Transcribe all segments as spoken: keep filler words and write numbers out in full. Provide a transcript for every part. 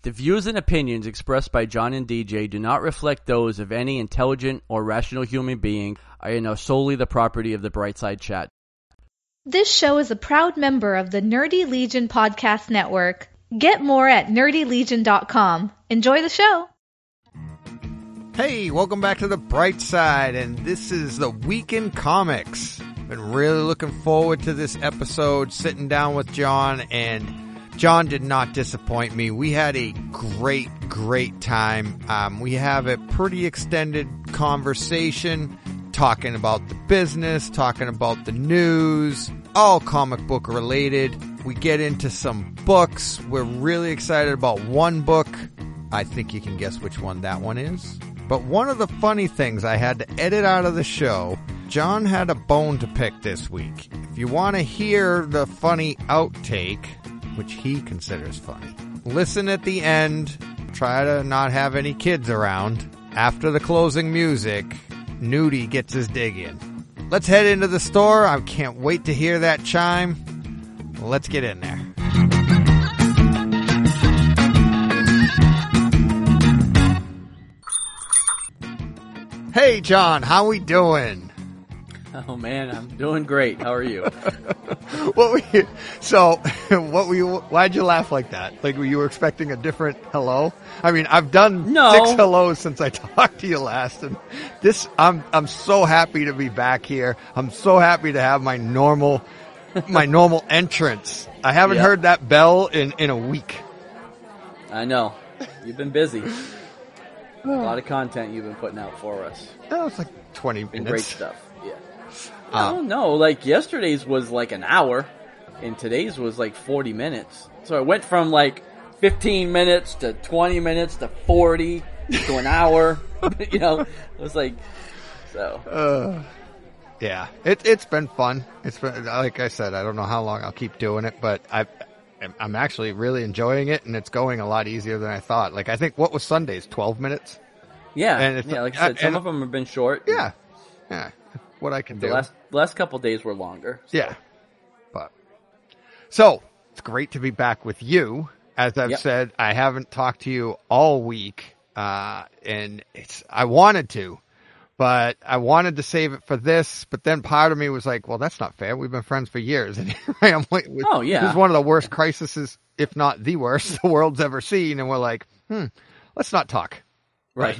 The views and opinions expressed by John and D J do not reflect those of any intelligent or rational human being and are solely the property of the Brightside Chat. This show is a proud member of the Nerdy Legion Podcast Network. Get more at nerdy legion dot com. Enjoy the show. Hey, welcome back to the Bright Side, and this is the Week in Comics. Been really looking forward to this episode, sitting down with John, and John did not disappoint me. We had a great, great time. Um, we have a pretty extended conversation, talking about the business, talking about the news, all comic book related. We get into some books. We're really excited about one book. I think you can guess which one that one is. But one of the funny things I had to edit out of the show, John had a bone to pick this week. If you want to hear the funny outtake, which he considers funny, listen at the end. Try to not have any kids around. After the closing music, Nudie gets his dig in. Let's head into the store. I can't wait to hear that chime. Let's get in there. Hey, John, how we doing? Oh man, I'm doing great. How are you? What were you, so, what were you, why'd you laugh like that? Like, were you expecting a different hello? I mean, I've done no. six hellos since I talked to you last, and this, I'm, I'm so happy to be back here. I'm so happy to have my normal, my normal entrance. I haven't yeah. heard that bell in, in a week. I know. You've been busy. A lot of content you've been putting out for us. Oh, it's like twenty been minutes. Great stuff. Yeah. Uh, oh no, like yesterday's was like an hour, and today's was like forty minutes. So it went from like fifteen minutes to twenty minutes to forty to an hour. You know, it was like so. Uh, yeah, it it's been fun. It's been, like I said, I don't know how long I'll keep doing it, but I. I'm actually really enjoying it, and it's going a lot easier than I thought. Like, I think, what was Sunday's, twelve minutes? Yeah, and yeah, like I said, some and, of them have been short. Yeah, yeah, what I can the do. Last, last couple days were longer. So. Yeah, but, so, it's great to be back with you. As I've yep. said, I haven't talked to you all week, uh, and it's, I wanted to. But I wanted to save it for this, but then part of me was like, well, that's not fair. We've been friends for years. And here I am with, oh, yeah. This is one of the worst crises, if not the worst, the world's ever seen. And we're like, hmm, let's not talk. Right.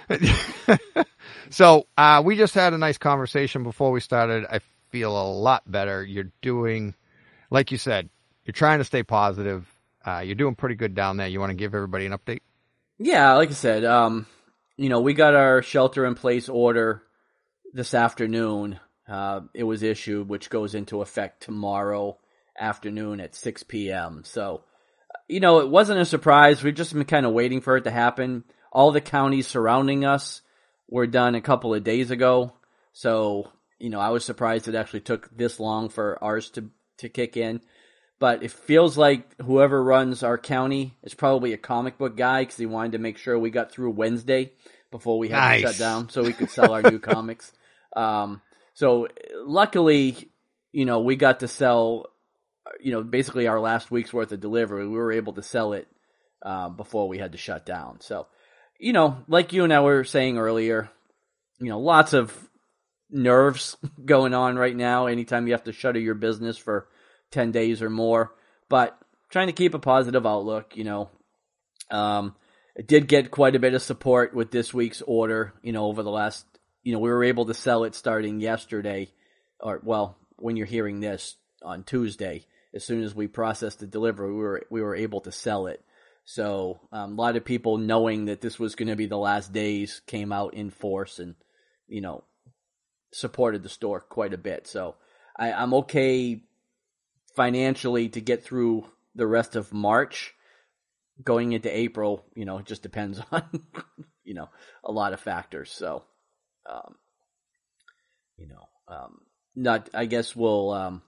So uh, we just had a nice conversation before we started. I feel a lot better. You're doing, like you said, you're trying to stay positive. Uh, you're doing pretty good down there. You want to give everybody an update? Yeah, like I said, um, you know, we got our shelter-in-place order this afternoon. Uh, it was issued, which goes into effect tomorrow afternoon at six p.m. So, you know, it wasn't a surprise. We've just been kind of waiting for it to happen. All the counties surrounding us were done a couple of days ago. So, you know, I was surprised it actually took this long for ours to, to kick in. But it feels like whoever runs our county is probably a comic book guy because he wanted to make sure we got through Wednesday before we had nice. to shut down so we could sell our new comics. Um, so luckily, you know, we got to sell, you know, basically our last week's worth of delivery. We were able to sell it uh, before we had to shut down. So, you know, like you and I were saying earlier, you know, lots of nerves going on right now anytime you have to shutter your business for ten days or more, but trying to keep a positive outlook, you know. Um, it did get quite a bit of support with this week's order, you know, over the last, you know, we were able to sell it starting yesterday, or, well, when you're hearing this on Tuesday, as soon as we processed the delivery, we were, we were able to sell it. So, um, a lot of people knowing that this was going to be the last days came out in force and, you know, supported the store quite a bit. So, I, I'm okay financially to get through the rest of March. Going into April, you know, it just depends on, you know, a lot of factors. So, um, you know, um, not, I guess we'll, um,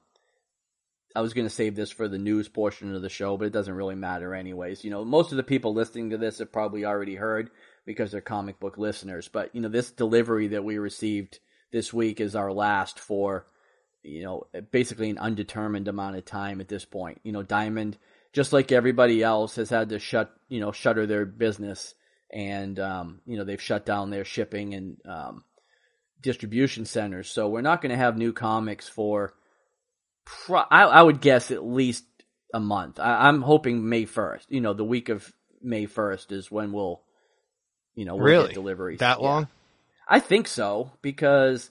I was going to save this for the news portion of the show, but it doesn't really matter anyways. You know, most of the people listening to this have probably already heard because they're comic book listeners. But, you know, this delivery that we received this week is our last for, you know, basically an undetermined amount of time at this point. You know, Diamond just like everybody else, has had to shut, you know, shutter their business, and um, you know, they've shut down their shipping and um, distribution centers. So we're not going to have new comics for, pro- I, I would guess, at least a month. I, I'm hoping May first. You know, the week of May first is when we'll, you know, we'll really get deliveries. That yeah. long? I think so, because,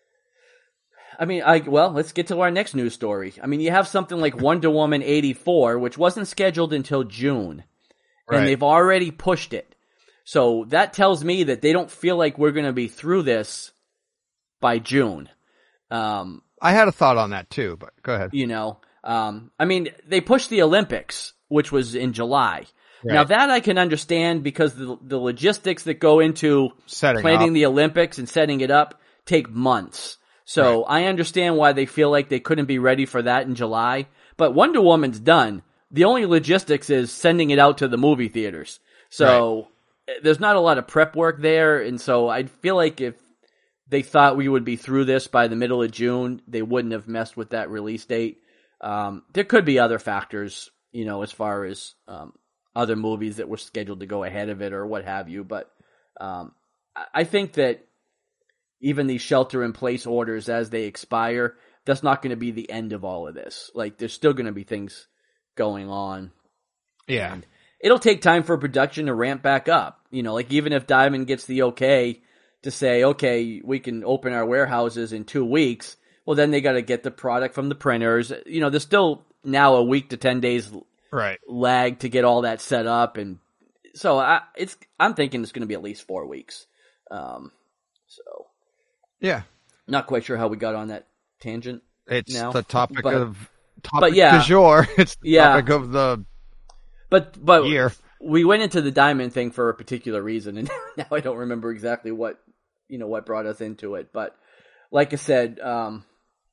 I mean, I well, let's get to our next news story. I mean, you have something like Wonder Woman eighty-four, which wasn't scheduled until June, right. and they've already pushed it. So that tells me that they don't feel like we're going to be through this by June. Um, I had a thought on that too, but go ahead. You know, um, I mean, they pushed the Olympics, which was in July. Right. Now that I can understand, because the, the logistics that go into Setting planning up. the Olympics and setting it up take months. So right. I understand why they feel like they couldn't be ready for that in July. But Wonder Woman's done. The only logistics is sending it out to the movie theaters. So right. there's not a lot of prep work there. And so I feel like if they thought we would be through this by the middle of June, they wouldn't have messed with that release date. Um, there could be other factors, you know, as far as um, other movies that were scheduled to go ahead of it or what have you. But um, I think that even these shelter-in-place orders, as they expire, that's not going to be the end of all of this. Like, there's still going to be things going on. Yeah. And it'll take time for production to ramp back up. You know, like, even if Diamond gets the okay to say, okay, we can open our warehouses in two weeks, well, then they got to get the product from the printers. You know, there's still now a week to ten days right. lag to get all that set up. And so I, it's, I'm thinking it's going to be at least four weeks. Um, so. Yeah. Not quite sure how we got on that tangent. It's now, the topic but, of topic but yeah, du jour. It's the yeah. topic of the but, but year. We went into the Diamond thing for a particular reason, and now I don't remember exactly what, you know, what brought us into it. But like I said, um,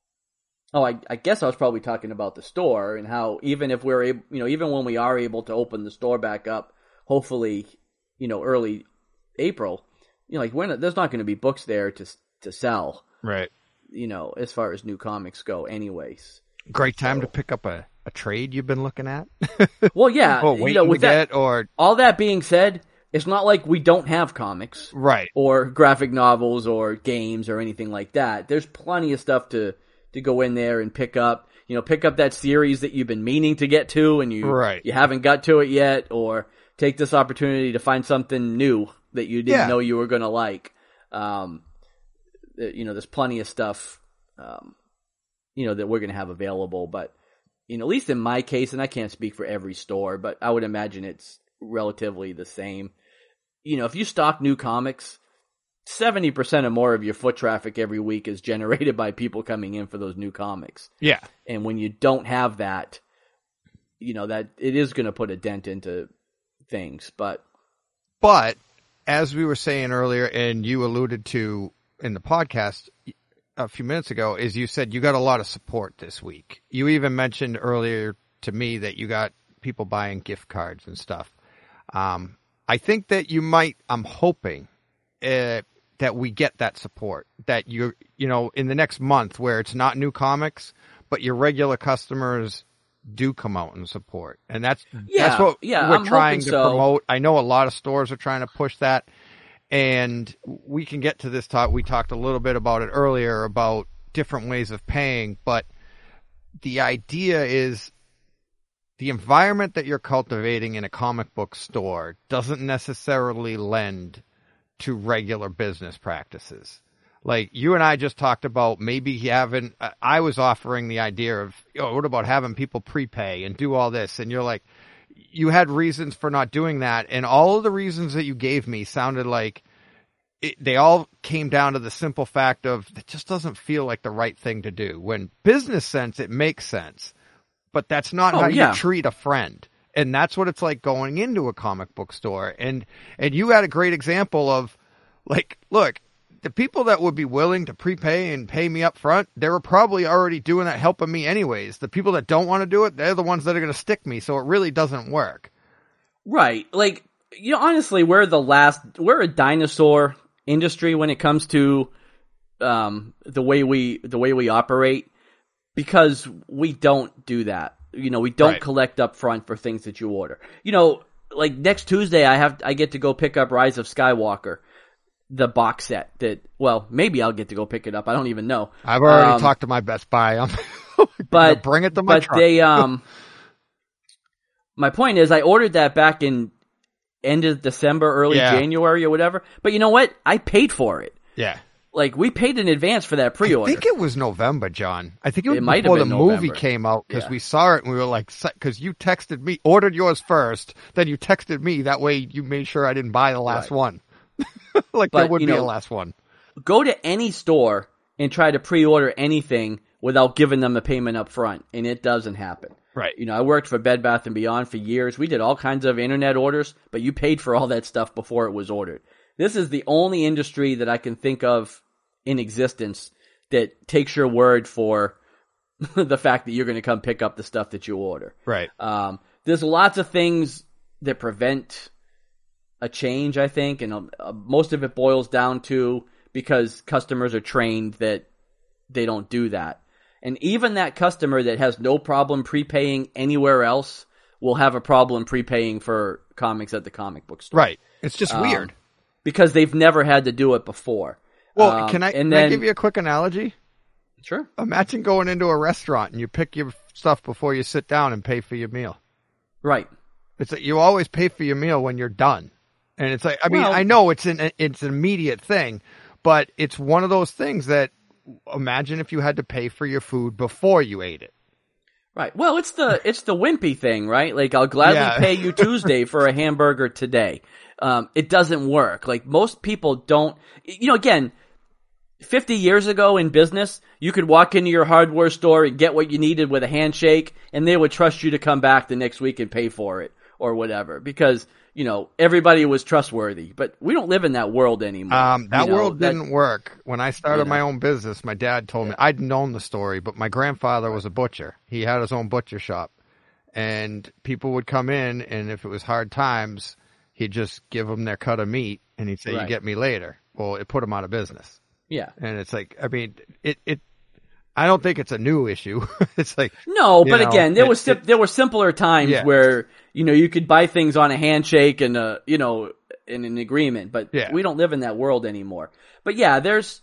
oh, I, I guess I was probably talking about the store and how even if we're able, you know, even when we are able to open the store back up, hopefully, you know, early April, you know, like when there's not going to be books there to to sell, right? You know, as far as new comics go, anyways. Great time so. to pick up a, a trade you've been looking at. Well, yeah, well, you know, with that, get, or all that being said, it's not like we don't have comics, right? Or graphic novels, or games, or anything like that. There's plenty of stuff to to go in there and pick up. You know, pick up that series that you've been meaning to get to, and you right. you haven't got to it yet, or take this opportunity to find something new that you didn't yeah. know you were going to like. Um, you know, there's plenty of stuff, um, you know, that we're going to have available, but, you know, at least in my case, and I can't speak for every store, but I would imagine it's relatively the same. You know, if you stock new comics, seventy percent or more of your foot traffic every week is generated by people coming in for those new comics. Yeah. And when you don't have that, you know, that it is going to put a dent into things, but. But, as we were saying earlier, and you alluded to in the podcast a few minutes ago, is you said you got a lot of support this week. You even mentioned earlier to me that you got people buying gift cards and stuff. Um, I think that you might, I'm hoping uh, that we get that support, that you, you know, in the next month where it's not new comics, but your regular customers do come out and support. And that's, yeah, that's what yeah, we're I'm trying to so. promote. I know a lot of stores are trying to push that. And we can get to this talk. We talked a little bit about it earlier about different ways of paying, but the idea is the environment that you're cultivating in a comic book store doesn't necessarily lend to regular business practices. Like you and I just talked about maybe having, I was offering the idea of, oh, what about having people prepay and do all this? And you're like, you had reasons for not doing that, and all of the reasons that you gave me sounded like it, they all came down to the simple fact of it just doesn't feel like the right thing to do. When business sense, it makes sense, but that's not oh, how yeah. you treat a friend. And that's what it's like going into a comic book store. And and you had a great example of, like, look, the people that would be willing to prepay and pay me up front, they were probably already doing that, helping me anyways. The people that don't want to do it, they're the ones that are going to stick me. So it really doesn't work. Right. Like, you know, honestly, we're the last, we're a dinosaur industry when it comes to um, the way we, the way we operate, because we don't do that You know, we don't Right. collect up front for things that you order. You know, like next Tuesday, I have I get to go pick up Rise of Skywalker, the box set. That well, maybe I'll get to go pick it up. I don't even know. I've already Um, talked to my Best Buy. I'm but bring it to my but truck. they um. My point is, I ordered that back in end of December, early Yeah. January, or whatever. But you know what? I paid for it. yeah. Like we paid in advance for that pre-order. I think it was November, John. I think it was It might have before the been movie November. came out because Yeah. we saw it and we were like, because you texted me, ordered yours first, then you texted me. That way you made sure I didn't buy the last Right. one. Like But, there would you be know, a last one. Go to any store and try to pre-order anything without giving them a payment up front, and it doesn't happen. Right. You know, I worked for Bed Bath and Beyond for years. We did all kinds of internet orders, but you paid for all that stuff before it was ordered. This is the only industry that I can think of in existence that takes your word for the fact that you're going to come pick up the stuff that you order. Right. Um, there's lots of things that prevent a change, I think, and uh, most of it boils down to because customers are trained that they don't do that. And even that customer that has no problem prepaying anywhere else will have a problem prepaying for comics at the comic book store. Right. It's just Um, weird. Because they've never had to do it before. Well, Um, can I, and can then, I give you a quick analogy? Sure. Imagine going into a restaurant and you pick your stuff before you sit down and pay for your meal. Right. It's like you always pay for your meal when you're done. And it's like, I mean, Well- I know it's an, it's an immediate thing, but it's one of those things that imagine if you had to pay for your food before you ate it. Right. Well, it's the it's the wimpy thing, right? Like I'll gladly Yeah. pay you Tuesday for a hamburger today. Um, it doesn't work. Like most people don't. You know, again, fifty years ago in business, you could walk into your hardware store and get what you needed with a handshake, and they would trust you to come back the next week and pay for it or whatever because you know everybody was trustworthy. But we don't live in that world anymore. Um, that You know, world that- didn't work. When I started You know. my own business, my dad told me, I'd known the story, but my grandfather was a butcher. He had his own butcher shop. And people would come in, and if it was hard times, he'd just give them their cut of meat, and he'd say, Right. you get me later. Well, it put them out of business. Yeah. And it's like, I mean, it, it, I don't think it's a new issue. It's like, No, You but know, again, there it- was sim- there were simpler times Yeah. where you know you could buy things on a handshake and a you know in an agreement, but Yeah. we don't live in that world anymore. But yeah, there's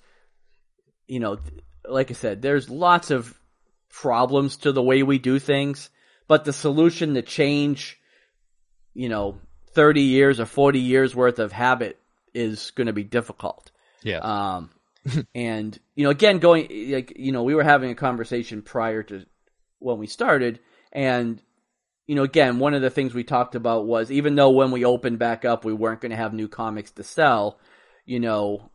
you know, th- like I said, there's lots of problems to the way we do things, but the solution to change, you know, thirty years or forty years worth of habit is going to be difficult. yeah. Um, and, you know, again, going, like, you know, we were having a conversation prior to when we started. And, you know, again, one of the things we talked about was even though when we opened back up, we weren't going to have new comics to sell, you know,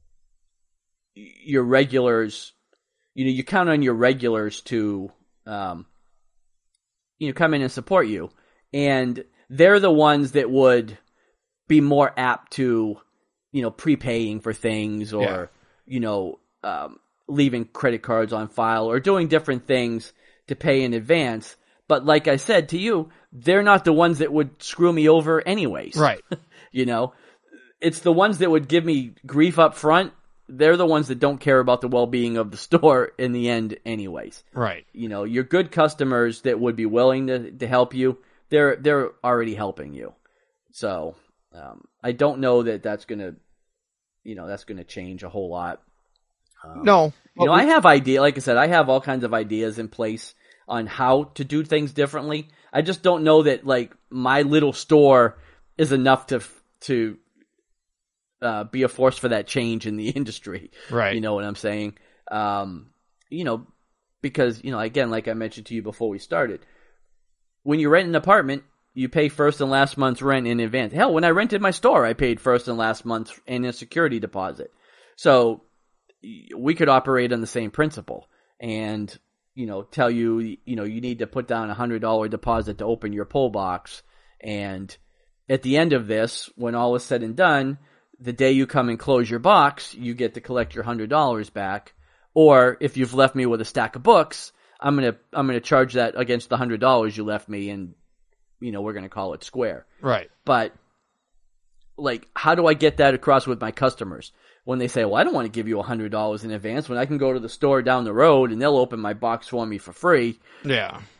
your regulars, you know, you count on your regulars to, um, you know, come in and support you. And they're the ones that would be more apt to, you know, prepaying for things or, Yeah. you know, um, leaving credit cards on file or doing different things to pay in advance. But like I said to you, they're not the ones that would screw me over anyways. Right. You know, it's the ones that would give me grief up front. They're the ones that don't care about the well-being of the store in the end anyways. Right. You know, your good customers that would be willing to, to help you, they're, they're already helping you. So, um, I don't know that that's going to, you know, that's going to change a whole lot. Um, No. You know, I have idea, like I said, I have all kinds of ideas in place on how to do things differently. I just don't know that like my little store is enough to, to, uh, be a force for that change in the industry. Right. You know what I'm saying? Um, you know, because, you know, again, like I mentioned to you before we started, when you rent an apartment, you pay first and last month's rent in advance. Hell, when I rented my store, I paid first and last month's in a security deposit. So we could operate on the same principle and, you know, tell you, you know, you need to put down a hundred dollar deposit to open your pull box. And at the end of this, when all is said and done, the day you come and close your box, you get to collect your hundred dollars back. Or if you've left me with a stack of books, I'm going to, I'm going to charge that against the hundred dollars you left me and, you know, we're going to call it square. Right. But, like, how do I get that across with my customers? When they say, well, I don't want to give you one hundred dollars in advance when I can go to the store down the road and they'll open my box for me for free. Yeah.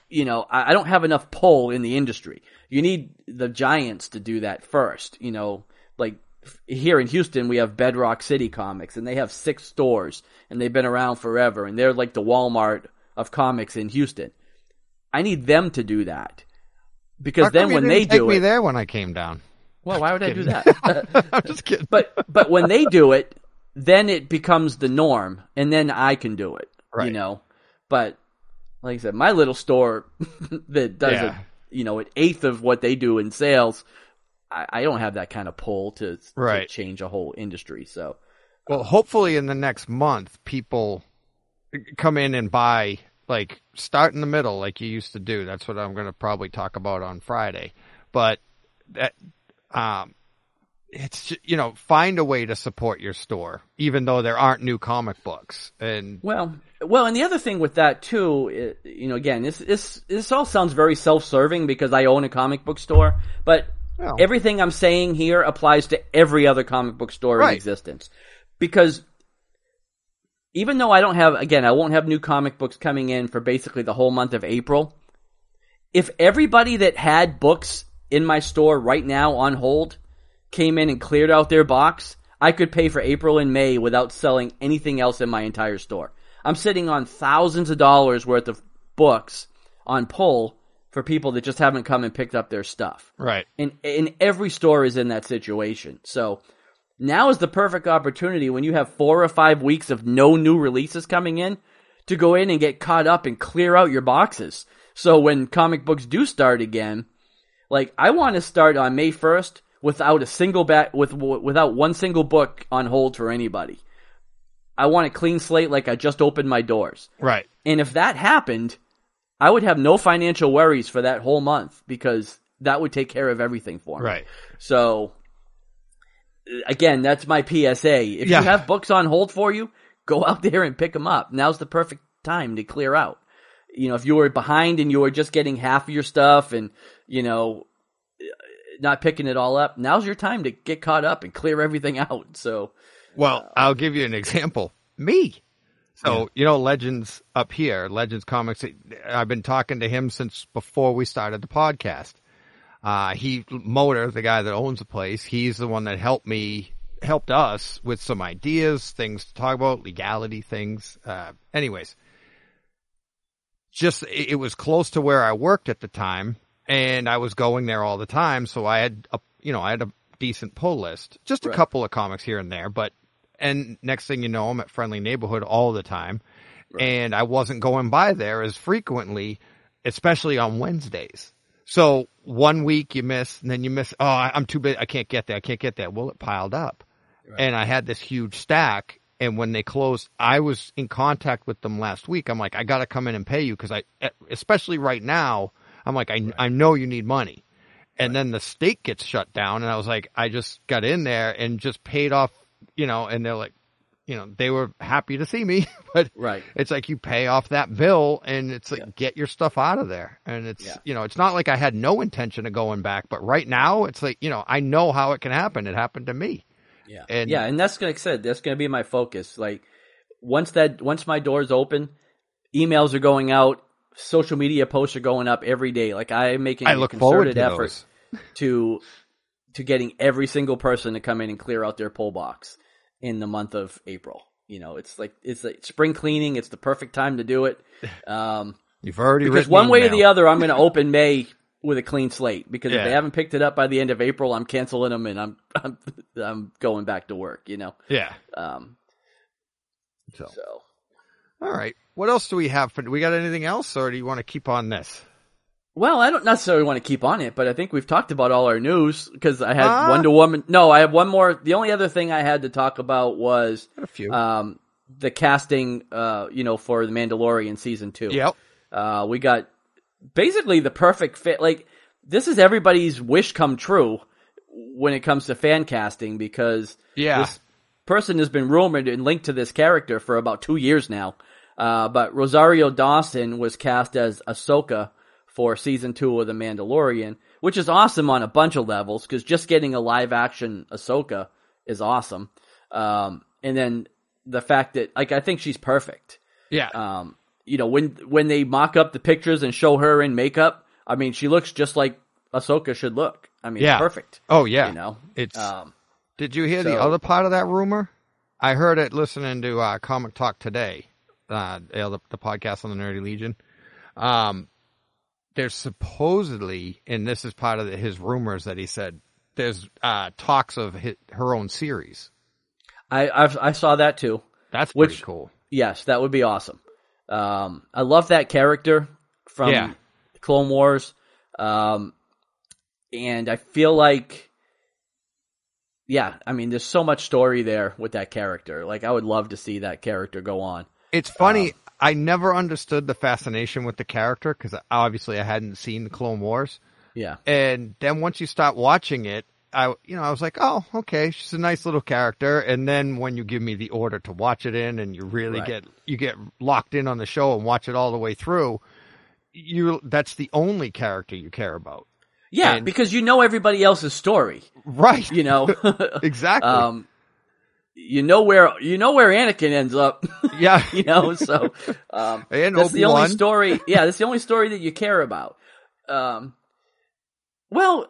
you know, I, I don't have enough pull in the industry. You need the giants to do that first. You know, like here in Houston, we have Bedrock City Comics, and they have six stores, and they've been around forever, and they're like the Walmart of comics in Houston. I need them to do that because How then come you when didn't they take do me it, there when I came down. well, why would I do that? I'm just kidding. But but when they do it, then it becomes the norm, and then I can do it. Right. You know, but like I said, my little store that does Yeah. a, you know, an eighth of what they do in sales, I, I don't have that kind of pull to, Right. to change a whole industry. So, Well, hopefully in the next month, people come in and buy, like, start in the middle like you used to do. That's what I'm going to probably talk about on Friday. But that, um, it's, ju- you know, find a way to support your store, even though there aren't new comic books. And well, well, and the other thing with that too, i- you know, again, this this this all sounds very self-serving because I own a comic book store, but Well. everything I'm saying here applies to every other comic book store Right. in existence. Because even though I don't have, again, I won't have new comic books coming in for basically the whole month of April, if everybody that had books in my store right now on hold came in and cleared out their box, I could pay for April and May without selling anything else in my entire store. I'm sitting on thousands of dollars worth of books on pull for people that just haven't come and picked up their stuff. right. And, and every store is in that situation. So now is the perfect opportunity when you have four or five weeks of no new releases coming in to go in and get caught up and clear out your boxes. So when comic books do start again, like I want to start on May first without a single bat with without one single book on hold for anybody. I want a clean slate like I just opened my doors. Right. And if that happened, I would have no financial worries for that whole month because that would take care of everything for me. Right. So, again, that's my P S A. If Yeah. you have books on hold for you, go out there and pick them up. Now's the perfect time to clear out. You know, if you were behind and you were just getting half of your stuff and, you know, not picking it all up, now's your time to get caught up and clear everything out. So, Well, I'll give you an example. Me. So, you know, Legends up here, Legends Comics, I've been talking to him since before we started the podcast. Uh, he, Motor, the guy that owns the place, he's the one that helped me, helped us with some ideas, things to talk about, legality things. Uh, anyways, just, it, it was close to where I worked at the time, and I was going there all the time, so I had a, you know, I had a decent pull list. Just a Right. couple of comics here and there, but and next thing you know, I'm at Friendly Neighborhood all the time. Right. And I wasn't going by there as frequently, especially on Wednesdays. So one week you miss, and then you miss, oh, I- I'm too big. I can't get there. I can't get there. Well, it piled up. Right. And I had this huge stack. And when they closed, I was in contact with them last week. I'm like, I got to come in and pay you because I, especially right now, I'm like, I, Right. I know you need money. And then the state gets shut down. And I was like, I just got in there and just paid off, you know, and they're like, you know, they were happy to see me, but right. it's like you pay off that bill and it's like, Yeah. get your stuff out of there. And it's, Yeah. you know, it's not like I had no intention of going back, but right now it's like, you know, I know how it can happen. It happened to me. Yeah, And- yeah, and that's like I said, that's going to be my focus. Like once that, once my doors open, emails are going out, social media posts are going up every day. Like I'm making I a look forward concerted to effort those. to to getting every single person to come in and clear out their pull box in the month of April. You know, it's like it's like spring cleaning. It's the perfect time to do it. Um, You've already because written one way or email. the other, I'm going to open May with a clean slate. Because if Yeah. they haven't picked it up by the end of April, I'm canceling them and I'm I'm I'm going back to work. You know. Yeah. Um, So, so all right. What else do we have? For, do we got anything else or do you want to keep on this? well, I don't necessarily want to keep on it, but I think we've talked about all our news because I had Huh? Wonder Woman. No, I have one more. The only other thing I had to talk about was Got a few. um, the casting, uh, you know, for the Mandalorian season two. Yep. Uh, we got basically the perfect fit. Like this is everybody's wish come true when it comes to fan casting because Yeah. this person has been rumored and linked to this character for about two years now. Uh, but Rosario Dawson was cast as Ahsoka for season two of The Mandalorian, which is awesome on a bunch of levels because just getting a live action Ahsoka is awesome. Um, and then the fact that, like, I think she's perfect. Yeah. Um, you know, when when they mock up the pictures and show her in makeup, I mean, she looks just like Ahsoka should look. I mean, yeah. it's perfect. Oh yeah, you know, it's. Um, did you hear so, the other part of that rumor? I heard it listening to uh, Comic Talk Today, uh, the, the podcast on the Nerdy Legion. Um, there's supposedly, and this is part of the, his rumors that he said, there's uh, talks of his, her own series. I I've, I saw that too. That's pretty which, cool. Yes, that would be awesome. Um, I love that character from yeah. Clone Wars, um, and I feel like, yeah, I mean, there's so much story there with that character. Like, I would love to see that character go on. It's funny. Um, I never understood the fascination with the character because obviously I hadn't seen the Clone Wars. Yeah. And then once you start watching it, I, you know, I was like, oh, okay, she's a nice little character. And then when you give me the order to watch it in and you really Right. get, you get locked in on the show and watch it all the way through, you, that's the only character you care about. Yeah, and, because you know everybody else's story. Right. You know? Exactly. Um, you know where, you know where Anakin ends up. Yeah. You know, so, um, and that's the only Obi-Wan. story. Yeah, that's the only story that you care about. Um, well,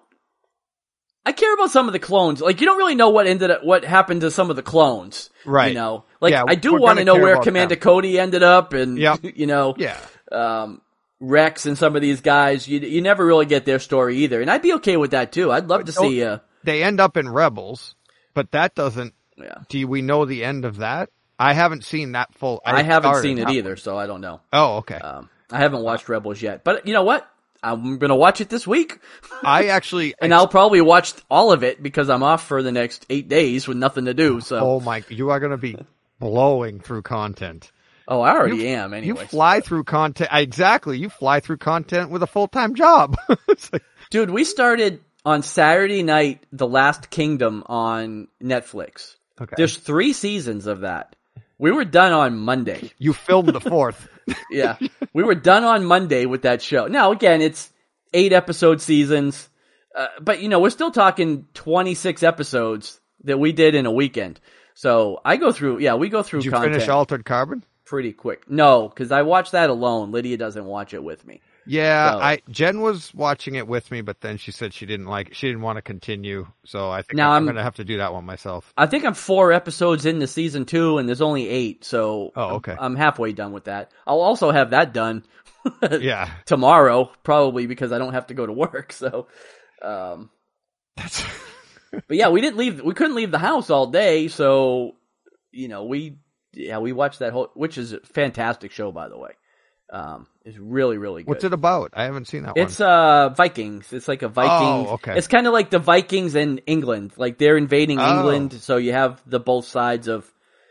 I care about some of the clones. Like, you don't really know what ended up, what happened to some of the clones. Right. You know, like, Yeah, I do we're want to gonna know care where about Commander them. Cody ended up and, Yep. you know, Yeah. um, Rex and some of these guys. You, you never really get their story either. And I'd be okay with that too. I'd love to don't- see, uh, They end up in Rebels, but that doesn't, yeah. do we know the end of that? I haven't seen that full. I haven't started seen it that either, one. so I don't know. Oh, okay. Um, I haven't watched Rebels yet, but you know what? I'm gonna watch it this week, I actually, and I'll probably watch all of it because I'm off for the next eight days with nothing to do. So, oh my, you are going to be blowing through content. oh, I already You- am. You Anyway, fly through content. Exactly. You fly through content with a full-time job. It's like, dude, we started on Saturday night, The Last Kingdom on Netflix. okay. There's three seasons of that. We were done on Monday. You filmed the fourth. Yeah. We were done on Monday with that show. Now, again, it's eight episode seasons. Uh, but, you know, we're still talking twenty-six episodes that we did in a weekend. So I go through, yeah, we go through Did you content finish Altered Carbon? pretty quick. No, because I watched that alone. Lydia doesn't watch it with me. Yeah, So- I Jen was watching it with me, but then she said she didn't like. She didn't want to continue, so I think Now I'm, I'm- going to have to do that one myself. I think I'm four episodes into season two, and there's only eight. So Oh, okay. I'm, I'm halfway done with that. I'll also have that done Yeah, tomorrow, probably because I don't have to go to work. So, um, that's but yeah, we didn't leave. We couldn't leave the house all day, so you know we yeah we watched that whole, which is a fantastic show, by the way. Um, it's really really good. what's it about? I haven't seen that It's one. uh Vikings. It's like a Vikings. Oh, okay. It's kind of like the Vikings in England. Like they're invading Oh. England, so you have the both sides of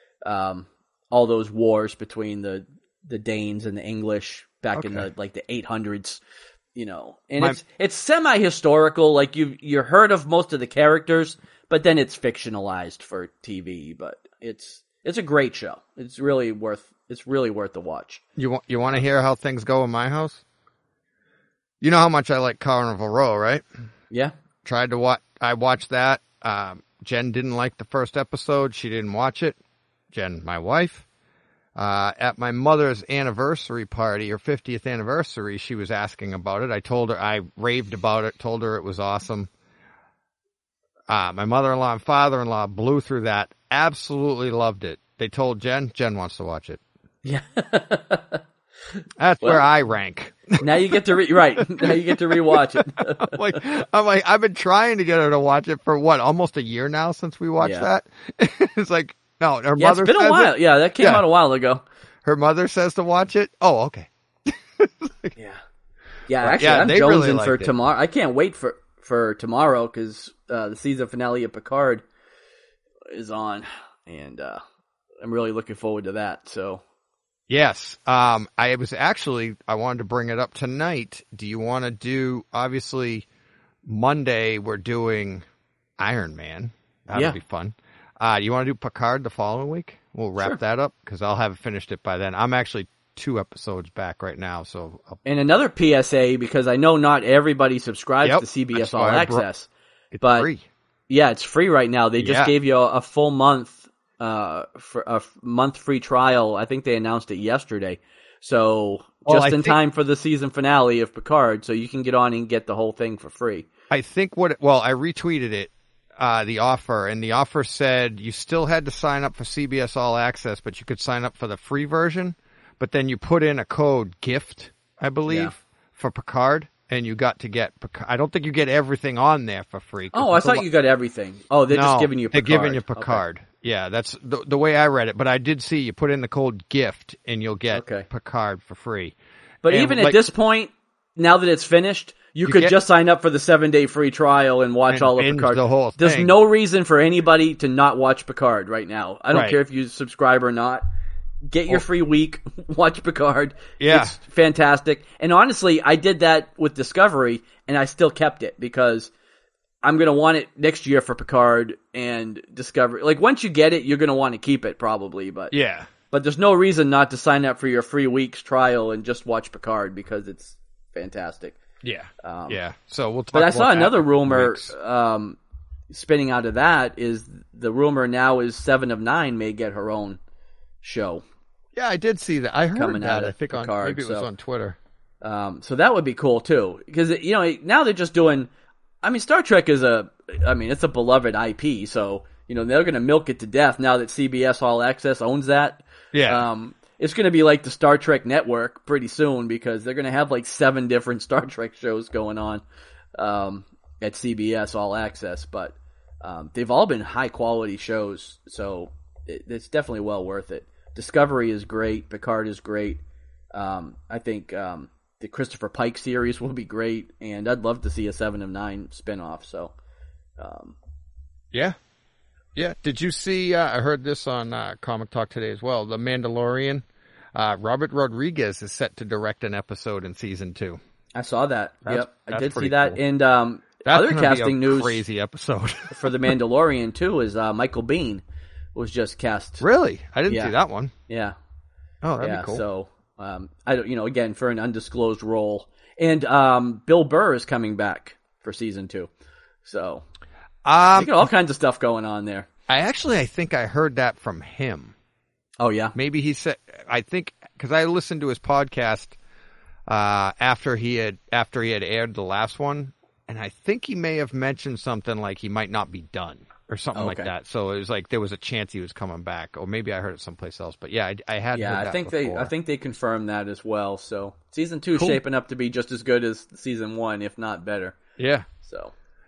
um all those wars between the the Danes and the English back in Okay. the like the eight hundreds. You know, and My- it's it's semi historical. Like you you heard of most of the characters, but then it's fictionalized for T V. But it's it's a great show. It's really worth it's really worth the watch. You want you want to hear how things go in my house? You know how much I like Carnival Row, right? Yeah. Tried to watch. I watched that. Um, Jen didn't like the first episode. She didn't watch it. Jen, my wife. Uh, at my mother's anniversary party, her fiftieth anniversary, she was asking about it. I told her, I raved about it, told her it was awesome. Uh, my mother-in-law and father-in-law blew through that. Absolutely loved it. They told Jen. Jen wants to watch it. Yeah. That's Well- where I rank. Now you get to re- right. Now you get to rewatch it. I'm like, I'm like, I've been trying to get her to watch it for what, almost a year now since we watched Yeah. that. It's like, no, her Yeah, it's mother been says a while. it. Yeah, that came Yeah. out a while ago. Her mother says to watch it. Oh, okay. Yeah. Yeah, Right. actually, Yeah, I'm they really jonesing for liked it. tomorrow. I can't wait for for tomorrow because uh, the season finale of Picard is on, and uh, I'm really looking forward to that. So Yes. Um, I was actually, I wanted to bring it up tonight. Do you want to do, obviously, Monday we're doing Iron Man. That'll Yeah. be fun. Uh, do you want to do Picard the following week? We'll wrap Sure. that up because I'll have finished it by then. I'm actually two episodes back right now, so I'll, and another P S A because I know not everybody subscribes Yep, to C B S that's All why I brought- Access. it's But- free. Yeah, it's free right now. They just Yeah. gave you a, a full month, uh, for a f- month free trial. I think they announced it yesterday. So Well, just I in think- time for the season finale of Picard, so you can get on and get the whole thing for free. I think what, well, I retweeted it, uh, the offer, and the offer said you still had to sign up for C B S All Access, but you could sign up for the free version, but then you put in a code GIFT, I believe, Yeah. for Picard, and you got to get, Picard. I don't think you get everything on there for free. 'cause Oh, I it's a thought lo- you got everything. Oh, they're No, just giving you they're Picard. giving you Okay. Picard. Yeah, that's the, the way I read it, but I did see you put in the code GIFT, and you'll get Okay. Picard for free. But And even like- at this point, now that it's finished, you, You could get- just sign up for the seven day free trial and watch And all of binge Picard. the whole There's thing. no reason for anybody to not watch Picard right now. I don't Right. care if you subscribe or not. Get your Well- free week, watch Picard. Yeah. It's fantastic. And honestly, I did that with Discovery, and I still kept it because I'm going to want it next year for Picard and Discovery. Like, once you get it, you're going to want to keep it probably, but Yeah. but there's no reason not to sign up for your free week's trial and just watch Picard because it's fantastic. Yeah. Um, yeah. So we'll talk But I about saw that another in rumor weeks. um, spinning out of that is the rumor now is Seven of Nine may get her own show. Yeah, I did see that. I heard coming out that. I of think on Picard, maybe it was so- on Twitter. Um, so that would be cool too, because you know now they're just doing. I mean, Star Trek is a. I mean, it's a beloved I P, so you know they're going to milk it to death now that C B S All Access owns that. Yeah. Um, it's going to be like the Star Trek network pretty soon because they're going to have like seven different Star Trek shows going on um, at C B S All Access, but um, they've all been high quality shows, so it, it's definitely well worth it. Discovery is great. Picard is great. Um, I think um, the Christopher Pike series will be great, and I'd love to see a Seven of Nine spinoff. So, um, Yeah. Yeah. Did you see, uh, I heard this on uh, Comic Talk today as well, The Mandalorian. Uh, Robert Rodriguez is set to direct an episode in season two. I saw that. That's- yep, I that's did see pretty that. cool. And um, That's other gonna be casting a news crazy episode. for The Mandalorian too is uh, Michael Biehn was just cast. Really? I didn't Yeah. see that one. Yeah, Oh, that'd yeah. be cool. So um, I don't, you know, again for an undisclosed role, and um, Bill Burr is coming back for season two. So um, you got all kinds of stuff going on there. I actually, I think I heard that from him. Oh yeah, Maybe he said, I think, because I listened to his podcast uh, after he had after he had aired the last one, and I think he may have mentioned something like he might not be done or something like Okay. that. So it was like there was a chance he was coming back, or maybe I heard it someplace else. But yeah, I, I had. yeah. heard I that think they, before. I think they confirmed that as well. So season two Cool. shaping up to be just as good as season one, if not better. Yeah. So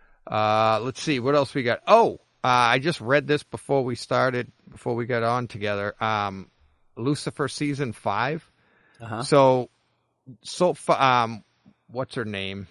Uh, let's see what else we got. Oh, uh, I just read this before we started, before we got on together. Um, Lucifer season five. uh-huh. So, so fa- um, what's her name?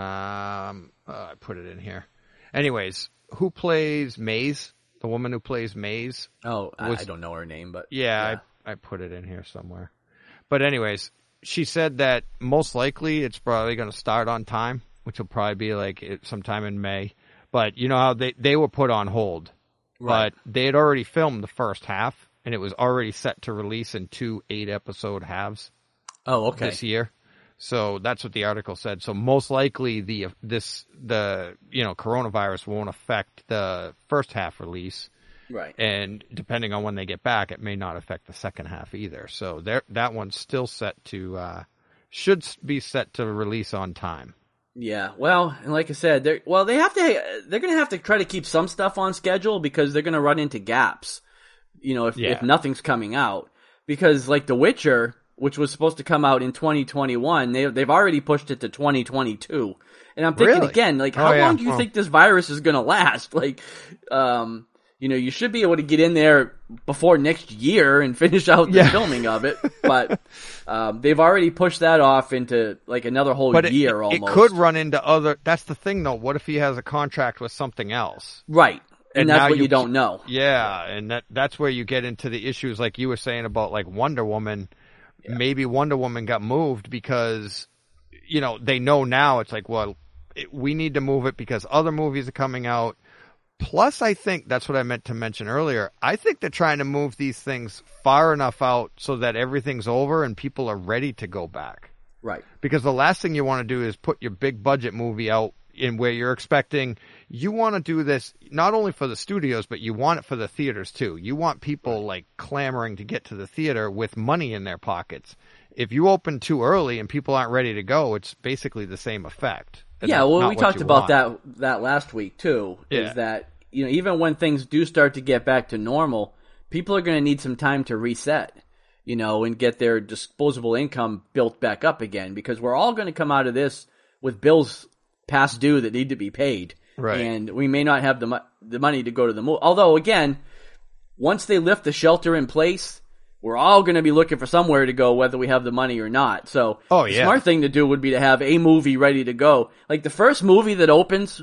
Um, uh, I put it in here. Anyways, who plays Maze? The woman who plays Maze. oh, I, was- I don't know her name, but Yeah, I, I put it in here somewhere. But anyways, she said that most likely it's probably going to start on time, which will probably be like it, sometime in May. But you know how they, they were put on hold. Right. But they had already filmed the first half, and it was already set to release in two eight-episode halves oh, okay. this year. So that's what the article said. So most likely the this the you know coronavirus won't affect the first half release, Right. and depending on when they get back, it may not affect the second half either. So there that one's still set to uh, should be set to release on time. Yeah, well, and like I said, they're well, they have to. They're going to have to try to keep some stuff on schedule because they're going to run into gaps. You know, if Yeah. if nothing's coming out, because like The Witcher, which was supposed to come out in twenty twenty-one, they they've already pushed it to twenty twenty-two. And I'm thinking Really? again, like, Oh, how yeah. long do you Well- think this virus is going to last? Like, um, you know, you should be able to get in there before next year and finish out the Yeah. filming of it. But um, they've already pushed that off into like another whole But it, year it, almost. it could run into other. That's the thing, though. What if he has a contract with something else? Right. And, And that's now what you, you don't know. Yeah, and that that's where you get into the issues like you were saying about like Wonder Woman. Maybe Wonder Woman got moved because, you know, they know now it's like, well, it, we need to move it because other movies are coming out. Plus, I think that's what I meant to mention earlier. I think they're trying to move these things far enough out so that everything's over and people are ready to go back. Right. Because the last thing you want to do is put your big budget movie out in where you're expecting, you want to do this not only for the studios, but you want it for the theaters too. You want people like clamoring to get to the theater with money in their pockets. if you open too early and people aren't ready to go, it's basically the same effect. And yeah, that's well, not we what talked you about want. that that last week too. Yeah. Is that, you know, even when things do start to get back to normal, people are going to need some time to reset, you know, and get their disposable income built back up again, because we're all going to come out of this with bills past due that need to be paid. Right. And we may not have the mo- the money to go to the movie. Although, again, once they lift the shelter in place, we're all going to be looking for somewhere to go, whether we have the money or not. So Oh, the yeah. smart thing to do would be to have a movie ready to go. Like the first movie that opens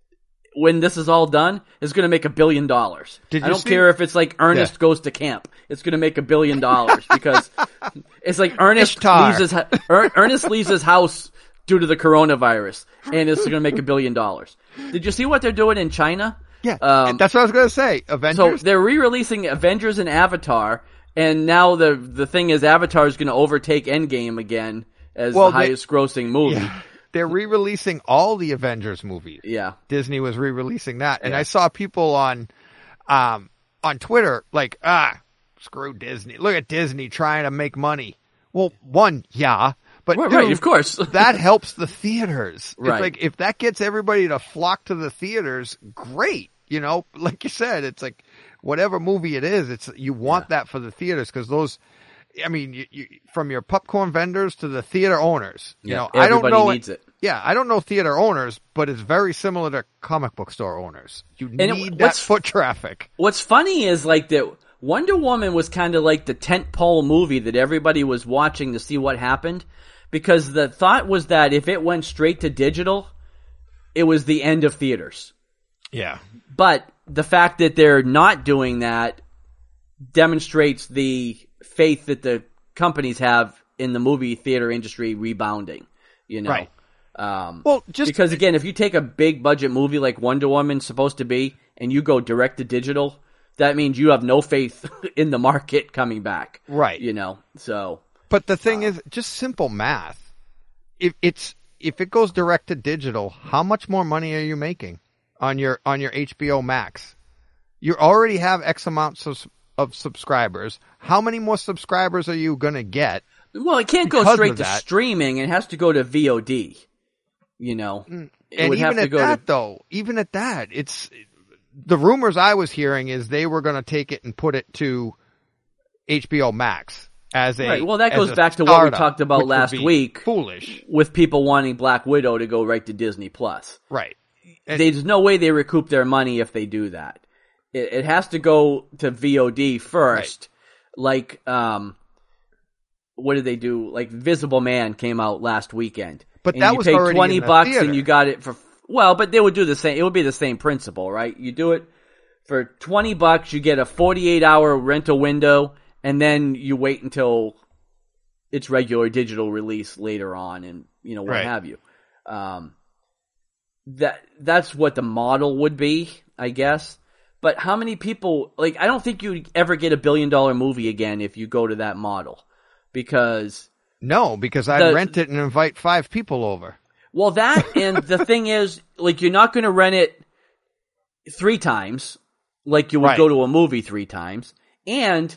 when this is all done is going to make a billion dollars. Did I you don't see- care if it's like Ernest Yeah. Goes to Camp. It's going to make a billion dollars because it's like Ernest Ishtar. leaves his ha- er- Ernest leaves his house due to the coronavirus, and it's going to make a billion dollars. Did you see what they're doing in China? Yeah, Um, that's what I was going to say. So Avengers? they're re-releasing Avengers and Avatar, and now the the thing is Avatar is going to overtake Endgame again as Well, the they- highest grossing movie. Yeah. They're re-releasing all the Avengers movies. Yeah. Disney was re-releasing that. And Yeah. I saw people on, um, on Twitter like, ah, screw Disney. Look at Disney trying to make money. Well, one, yeah, but Right, two, right, of course. that helps the theaters. Right. It's like, if that gets everybody to flock to the theaters, great. You know, like you said, it's like whatever movie it is, it's, you want Yeah. that for the theaters because those, I mean, you, you, from your popcorn vendors to the theater owners, you Yeah, know, I don't everybody know. needs it. Yeah, I don't know theater owners, but it's very similar to comic book store owners. You it- need that what's- foot traffic. What's funny is like that Wonder Woman was kind of like the tentpole movie that everybody was watching to see what happened, because the thought was that if it went straight to digital, it was the end of theaters. Yeah. But the fact that they're not doing that demonstrates the faith that the companies have in the movie theater industry rebounding, you know. Right. Um, Well, just because again, if you take a big budget movie like Wonder Woman's supposed to be and you go direct to digital, that means you have no faith in the market coming back. Right. You know, so. But the thing is, just simple math. If it's if it goes direct to digital, how much more money are you making on your on your H B O Max? You already have X amounts of, of subscribers. How many more subscribers are you going to get? Well, it can't go Because straight of to that. streaming. It has to go to V O D. You know, it And would have even to at go that, to. though, even at that, it's the rumors I was hearing is they were going to take it and put it to H B O Max as a. Right, well, that as goes a back to what we startup, talked about which would last be week. Foolish, With people wanting Black Widow to go right to Disney Plus. right? And- There's no way they recoup their money if they do that. It, it has to go to V O D first. Like, um, what did they do? Like, Visible Man came out last weekend. But and that you was paid already twenty in the bucks theater. and you got it for, well, but they would do the same, it would be the same principle, right? You do it for twenty bucks, you get a forty-eight hour rental window, and then you wait until its regular digital release later on and, you know, what Right. have you. Um, that, that's what the model would be, I guess. But how many people, like, I don't think you'd ever get a billion dollar movie again if you go to that model. Because, No, because I'd The- rent it and invite five people over. well, that, and the thing is, like, you're not going to rent it three times, like you would Right. go to a movie three times. And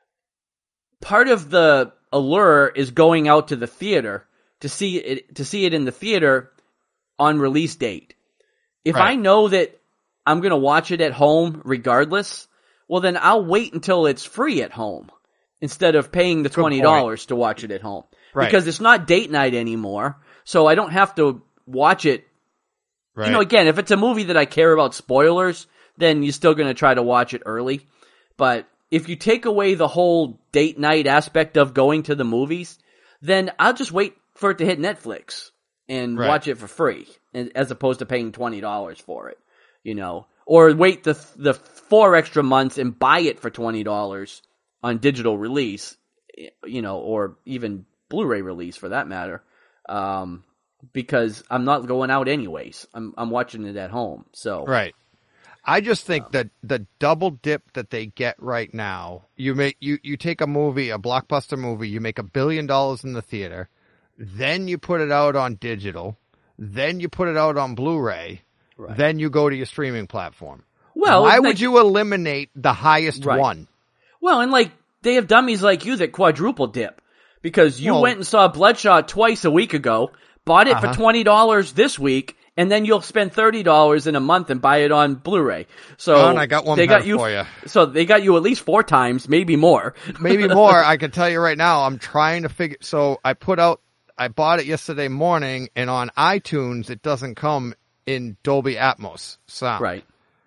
part of the allure is going out to the theater to see it, to see it in the theater on release date. If Right. I know that I'm going to watch it at home regardless, well, then I'll wait until it's free at home instead of paying the twenty dollars to watch it at home. Right. Because it's not date night anymore, so I don't have to watch it. Right. You know, again, if it's a movie that I care about spoilers, then you're still going to try to watch it early. But if you take away the whole date night aspect of going to the movies, then I'll just wait for it to hit Netflix and Right. watch it for free, and- as opposed to paying twenty dollars for it, you know. Or wait the the four extra months and buy it for twenty dollars on digital release, you know, or even Blu-ray release for that matter. Um, because I'm not going out anyways. I'm I'm watching it at home. So Right. I just think that the double dip that they get right now, you make you, you take a movie, a blockbuster movie, you make a billion dollars in the theater, then you put it out on digital, then you put it out on Blu-ray, Right. then you go to your streaming platform. Well, why like- would you eliminate the highest Right. one? Well, and like they have dummies like you that quadruple dip Because you Well- went and saw Bloodshot twice a week ago, bought it Uh-huh. for twenty dollars this week, and then you'll spend thirty dollars in a month and buy it on Blu-ray. So John, I got one they better got you, for you. So they got you at least four times, maybe more. Maybe more. I can tell you right now, I'm trying to figure. So I put out, I bought it yesterday morning, and on iTunes, it doesn't come in Dolby Atmos sound. Right.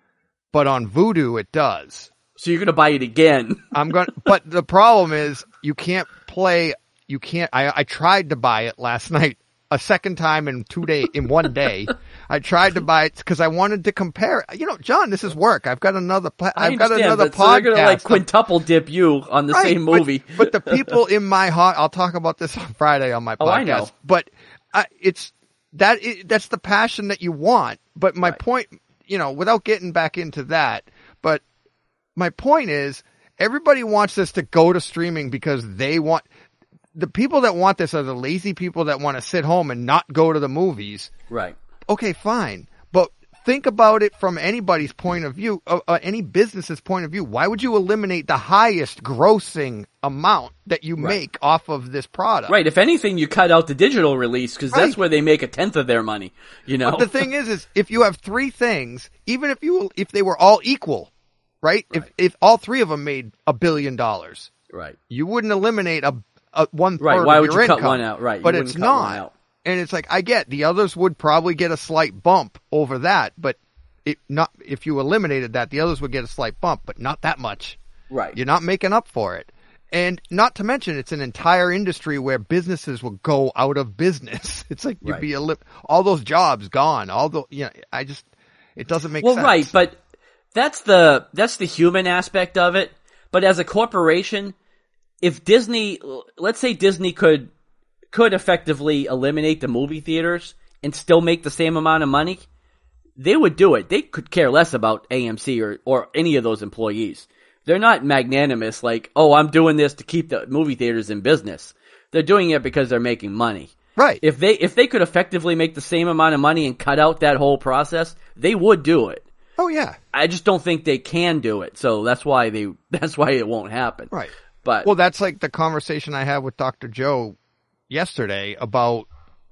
But on Vudu, it does. So you're going to buy it again. I'm going to, but the problem is you can't play, you can't, I, I tried to buy it last night a second time in two days, in one day. I tried to buy it because I wanted to compare. You know, John, this is work. I've got another, pla- I I've got understand, another but so they're podcast. going to like quintuple dip you on the Right, same but- movie. But, the people in my heart, I'll talk about this on Friday on my podcast. Oh, I know. But uh, it's that it, that's the passion that you want. But my Right. point, you know, without getting back into that, but my point is everybody wants this to go to streaming because they want. The people that want this are the lazy people that want to sit home and not go to the movies. Right. Okay, fine. But think about it from anybody's point of view, uh, uh, any business's point of view. Why would you eliminate the highest grossing amount that you Right. make off of this product? Right. If anything, you cut out the digital release because that's Right. where they make a tenth of their money. You know. But the thing is, is if you have three things, even if you, if they were all equal, right? Right. If, if all three of them made a billion dollars, right. you wouldn't eliminate a, a one third Right. Why of would your you cut income. one out? Right. You But wouldn't it's cut one not. out. And it's like, I get the others would probably get a slight bump over that, but it not, if you eliminated that, the others would get a slight bump, but not that much. Right. You're not making up for it. And not to mention, it's an entire industry where businesses will go out of business. It's like you'd Right. be a li- all those jobs gone. All the, you know, I just, it doesn't make Well, sense. right, but that's the that's the human aspect of it. But as a corporation, if Disney, let's say Disney could could effectively eliminate the movie theaters and still make the same amount of money, they would do it. They could care less about A M C or or any of those employees. They're not magnanimous like, oh, I'm doing this to keep the movie theaters in business. They're doing it because they're making money. Right. If they if they could effectively make the same amount of money and cut out that whole process, they would do it. Oh yeah. I just don't think they can do it. So that's why they that's why it won't happen. Right. But Well, that's like the conversation I had with Doctor Joe yesterday about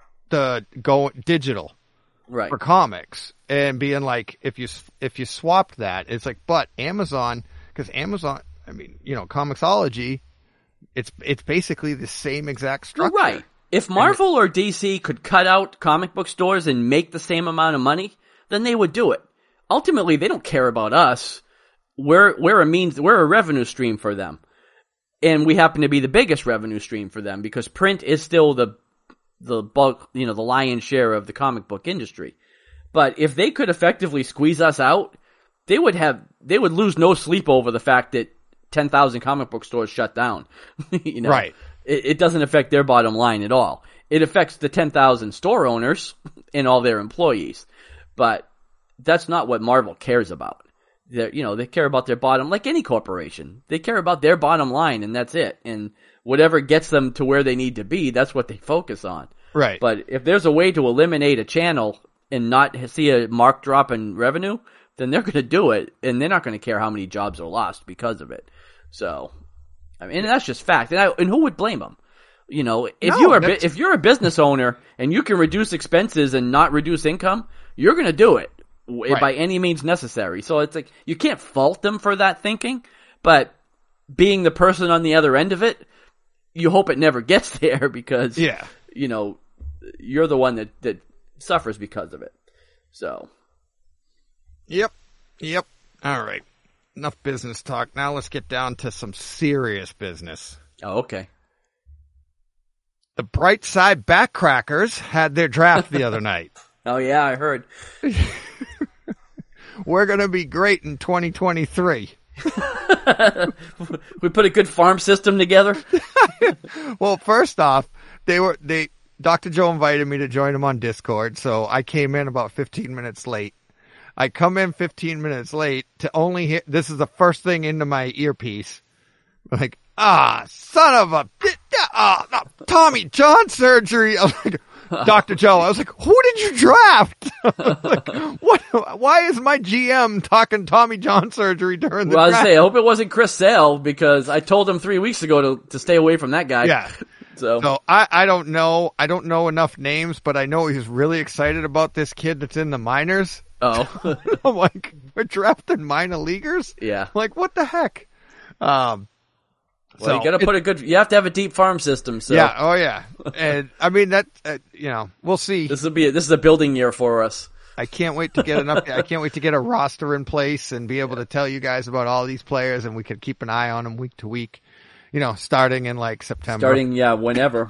the go digital right. for comics and being like, if you if you swapped that, it's like, but Amazon, because Amazon, I mean, you know, Comixology, it's it's basically the same exact structure. Well, right. If Marvel or D C could cut out comic book stores and make the same amount of money, then they would do it. Ultimately, they don't care about us. We're we're a means we're a revenue stream for them. And we happen to be the biggest revenue stream for them because print is still the the bulk, you know, the lion's share of the comic book industry. But if they could effectively squeeze us out, they would have they would lose no sleep over the fact that ten thousand comic book stores shut down. you know, Right. It, it doesn't affect their bottom line at all. It affects the ten thousand store owners and all their employees. But that's not what Marvel cares about. They're, you know, they care about their bottom, like any corporation. They care about their bottom line, and that's it. And whatever gets them to where they need to be, that's what they focus on. Right. But if there's a way to eliminate a channel and not see a mark drop in revenue, then they're going to do it, and they're not going to care how many jobs are lost because of it. So, I mean, and that's just fact. And, I, and who would blame them? You know, if No, you are that's- if you're a business owner and you can reduce expenses and not reduce income, you're going to do it. Right. By any means necessary. So it's like, you can't fault them for that thinking, but being the person on the other end of it, you hope it never gets there because, Yeah. you know, you're the one that, that suffers because of it. So. Yep. Yep. All right. Enough business talk. Now let's get down to some serious business. Oh, okay. The Brightside Backcrackers had their draft the other night. Oh, yeah, I heard. We're going to be great in twenty twenty-three. We put a good farm system together. Well, first off, they were they Doctor Joe invited me to join him on Discord, so I came in about fifteen minutes late. I come in fifteen minutes late to only hear this is the first thing into my earpiece. Like, ah, son of a ah, no, Tommy John surgery. I was like, Doctor Joe, I was like, who did you draft? Like, what? Why is my G M talking Tommy John surgery during the Well, I was draft? say, I hope it wasn't Chris Sale because I told him three weeks ago to, to stay away from that guy. Yeah. So, So I, I don't know. I don't know enough names, but I know he's really excited about this kid that's in the minors. oh, I'm like, we're drafting minor leaguers? yeah. Like, what the heck? Um, Well, so you got to put a good. You have to have a deep farm system. So yeah, oh yeah, and I mean that. Uh, you know, we'll see. this will be a, this is a building year for us. I can't wait to get an up. I can't wait to get a roster in place and be able to tell you guys about all these players, and we can keep an eye on them week to week. You know, starting in like September. Starting, yeah, whenever.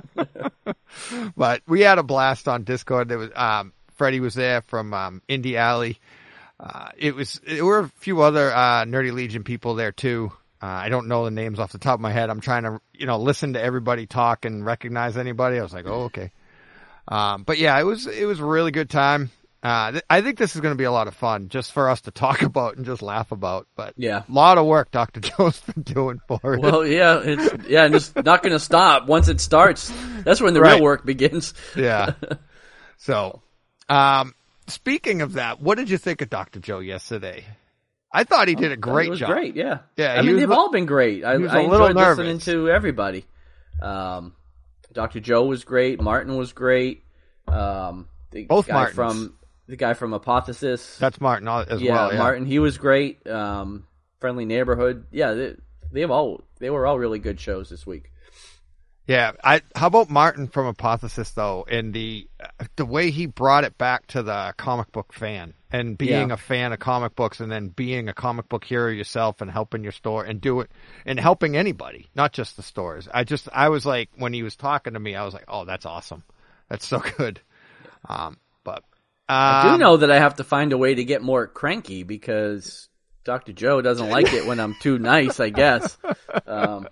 But we had a blast on Discord. There was um, Freddie was there from um, Indie Alley. Uh, it was there were a few other uh, Nerdy Legion people there too. Uh, I don't know the names off the top of my head. I'm trying to, you know, listen to everybody talk and recognize anybody. I was like, oh, okay. Um, but yeah, it was, it was a really good time. Uh, th- I think this is going to be a lot of fun just for us to talk about and just laugh about. But Yeah. a lot of work Doctor Joe's been doing for it. Well, yeah, it's yeah, and it's not going to stop once it starts. That's when the Right. real work begins. Yeah. So, um, speaking of that, what did you think of Doctor Joe yesterday? I thought he did a great it was job. great, yeah. Yeah, I he mean, was they've a- all been great. I, he was I a little enjoyed listening nervous. to everybody. Um, Doctor Joe was great. Martin was great. Um, the Both guy Martins. from the guy from Apotheosis. That's Martin as yeah, well. Yeah, Martin. He was great. Um, Friendly Neighborhood. Yeah, they, they've all they were all really good shows this week. Yeah, I. How about Martin from Apotheosis though, and the the way he brought it back to the comic book fan and being Yeah. a fan of comic books, and then being a comic book hero yourself and helping your store and do it and helping anybody, not just the stores. I just I was like when he was talking to me, I was like, oh, that's awesome, that's so good. Um, but I do um, know that I have to find a way to get more cranky because Doctor Joe doesn't like it when I'm too nice, I guess. Um,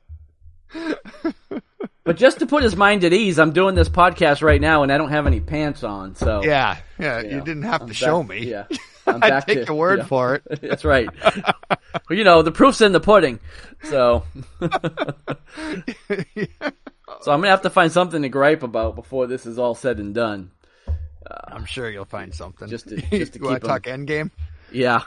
but just to put his mind at ease, I'm doing this podcast right now and I don't have any pants on. So Yeah, yeah, you know, didn't have I'm to back- show me. Yeah, I'm I back take to, your word you know, for it. That's right. Well, you know, the proof's in the pudding. So, so I'm gonna have to find something to gripe about before this is all said and done. I'm sure you'll find something. Just to- just to you wanna keep 'em- talk Endgame. Yeah.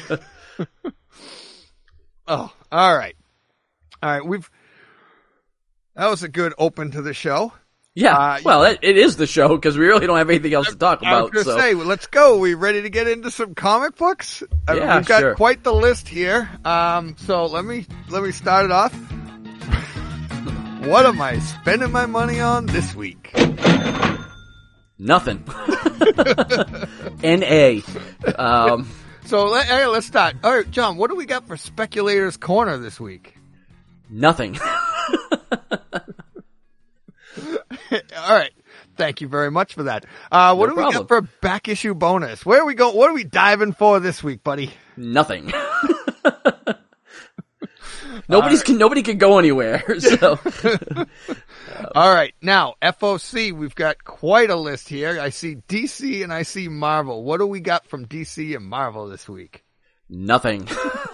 Oh, all right. All right. We've, that was a good open to the show. Yeah, Uh, well, it, it is the show because we really don't have anything else to talk I was about. going to So, say, well, let's go. We ready to get into some comic books? I mean, Yeah, we've got sure. quite the list here. Um, so let me, let me start it off. What am I spending my money on this week? nothing. N A. Um, So let, all right, let's start. All right, John, what do we got for Speculator's Corner this week? nothing. All right. Thank you very much for that. Uh, what No do we problem. got for back issue bonus? Where are we going? What are we diving for this week, buddy? Nothing. Nobody's can nobody can go anywhere. So All right. Now, F O C, we've got quite a list here. I see D C and I see Marvel. What do we got from D C and Marvel this week? nothing.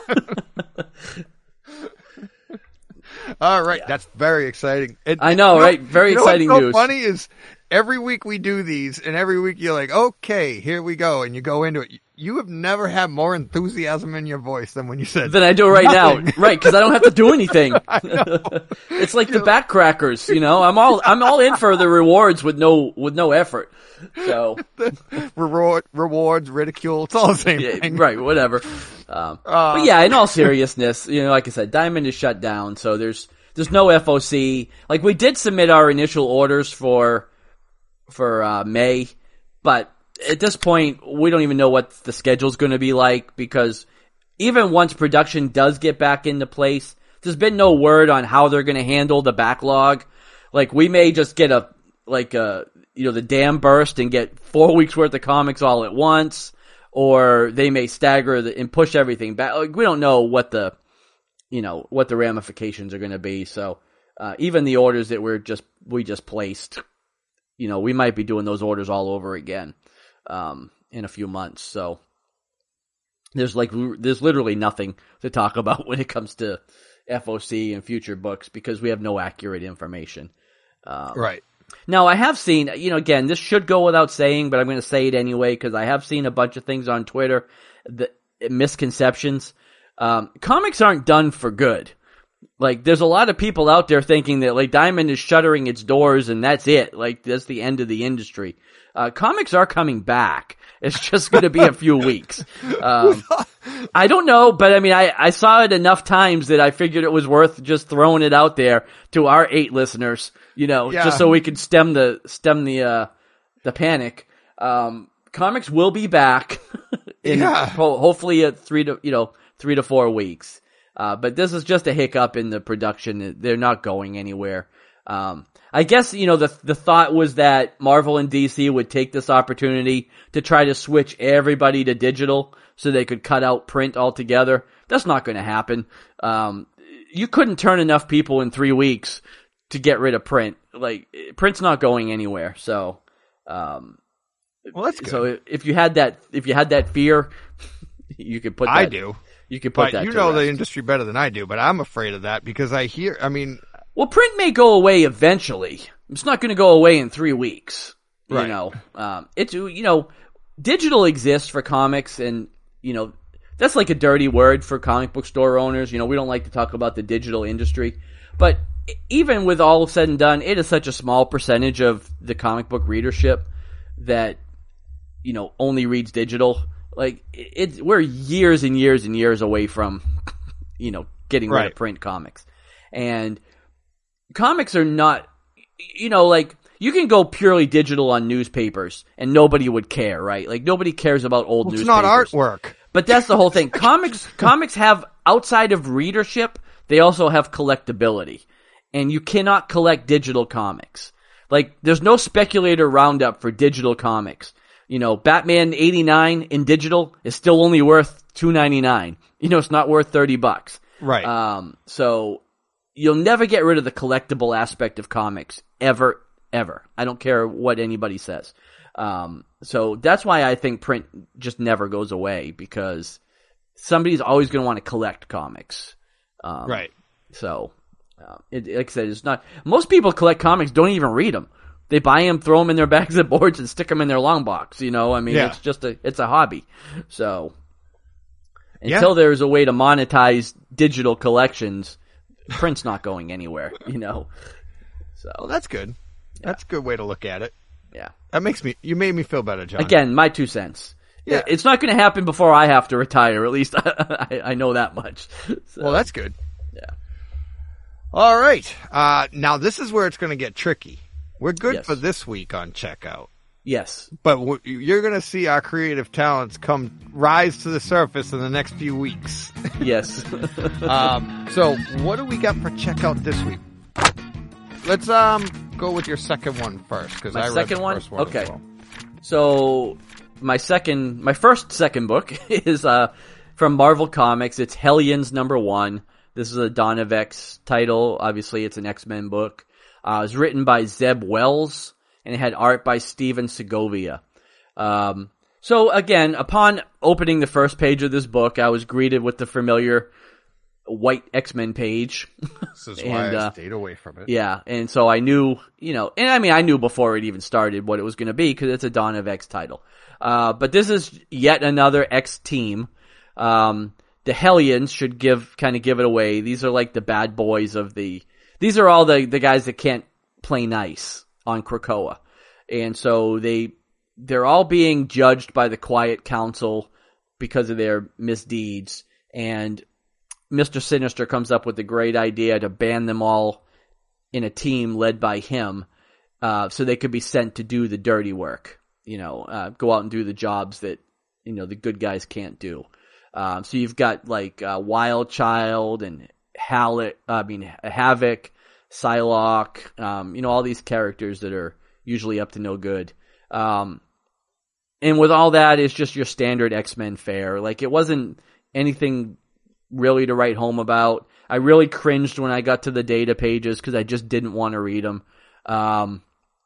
All right. That's very exciting. And- I know, you right? Very you know exciting what's so news. funny is every week we do these and every week you're like, okay, here we go. And you go into it. You have never had more enthusiasm in your voice than when you said Than I do right nothing. now, right? Because I don't have to do anything. It's like the back crackers, you know. I'm all I'm all in for the rewards with no with no effort. So Reward, rewards, ridicule. It's all the same yeah, thing. right, whatever. Um, Uh, but yeah, in all seriousness, you know, like I said, Diamond is shut down, so there's there's no F O C. Like we did submit our initial orders for for uh, May, but at this point, we don't even know what the schedule's going to be like because even once production does get back into place, there's been no word on how they're going to handle the backlog. Like we may just get a like a you know the dam burst and get four weeks worth of comics all at once, or they may stagger the, and push everything back. Like we don't know what the you know what the ramifications are going to be. So uh, even the orders that we're just we just placed, you know, we might be doing those orders all over again. Um, in a few months. So there's like, there's literally nothing to talk about when it comes to F O C and future books because we have no accurate information. Um, Right. Now I have seen, you know, again, this should go without saying, but I'm going to say it anyway because I have seen a bunch of things on Twitter, the misconceptions. Um, comics aren't done for good. Like, there's a lot of people out there thinking that, like, Diamond is shuttering its doors and that's it. Like, that's the end of the industry. Uh, comics are coming back. It's just going to be a few weeks. Um, I don't know, but I mean, I, I saw it enough times that I figured it was worth just throwing it out there to our eight listeners, you know, Yeah. just so we could stem the, stem the, uh, the panic. Um, comics will be back in Yeah. ho- hopefully at three to, you know, three to four weeks. Uh, but this is just a hiccup in the production. They're not going anywhere. Um, I guess, you know, the the thought was that Marvel and D C would take this opportunity to try to switch everybody to digital so they could cut out print altogether. That's not going to happen. Um, you couldn't turn enough people in three weeks to get rid of print. Like, print's not going anywhere. So, um, Well, that's good. so if you had that, if you had that fear, you could put that. I do. You could put But that you to know rest. the industry better than I do, but I'm afraid of that because I hear, I mean, Well, print may go away eventually. It's not going to go away in three weeks. You Right. know, um, it's, you know, digital exists for comics and, you know, that's like a dirty word for comic book store owners. You know, we don't like to talk about the digital industry, but even with all said and done, it is such a small percentage of the comic book readership that, you know, only reads digital. Like, it's, we're years and years and years away from, you know, getting rid Right. of print comics. And comics are not, you know, like, you can go purely digital on newspapers and nobody would care, right? Like, nobody cares about old well, it's newspapers. not artwork. But that's the whole thing. Comics, comics have, outside of readership, they also have collectability. And you cannot collect digital comics. Like, there's no speculator roundup for digital comics. You know, Batman eighty-nine in digital is still only worth two ninety-nine. You know, it's not worth thirty bucks. Right. Um, so you'll never get rid of the collectible aspect of comics ever, ever. I don't care what anybody says. Um, so that's why I think print just never goes away because somebody's always going to want to collect comics. Um, right. So, uh, it, like I said, it's not, most people collect comics, don't even read them. They buy them, throw them in their bags of boards, and stick them in their long box. You know, I mean, Yeah. it's just a, it's a hobby. So, Yeah. until there's a way to monetize digital collections, print's not going anywhere. You know, so Well, that's good. That's a good way to look at it. yeah. That makes me, you made me feel better, John. Again, my two cents. Yeah. It's not going to happen before I have to retire. At least I, I know that much. So, Well, that's good. yeah. All right. Uh, now this is where it's going to get tricky. We're good Yes. for this week on checkout, Yes. but w- you're going to see our creative talents come rise to the surface in the next few weeks. Yes. um, so what do we got for checkout this week? Let's um go with your second one first because My I read second the one? first one. as Okay. well. So my second, my first second book is uh from Marvel Comics. It's Hellions number one. This is a Dawn of X title. Obviously, it's an X-Men book. Uh, it was written by Zeb Wells and it had art by Steven Segovia. Um, so again, upon opening the first page of this book, I was greeted with the familiar white X-Men page. This is And, why I uh, stayed away from it. Yeah, and so I knew, you know, and I mean, I knew before it even started what it was going to be because it's a Dawn of X title. Uh, but this is yet another X team. Um, the Hellions should give, kind of give it away. These are like the bad boys of the, these are all the, the guys that can't play nice on Krakoa. And so they, they're all being judged by the Quiet Council because of their misdeeds. And Mister Sinister comes up with the great idea to band them all in a team led by him, uh, so they could be sent to do the dirty work, you know, uh, go out and do the jobs that, you know, the good guys can't do. Um, so you've got like, uh, Wild Child and Hal- I mean, Havoc, Psylocke, um, you know, all these characters that are usually up to no good. Um, and with all that, it's just your standard X-Men fare. Like, it wasn't anything really to write home about. I really cringed when I got to the data pages because I just didn't want to read them. Um,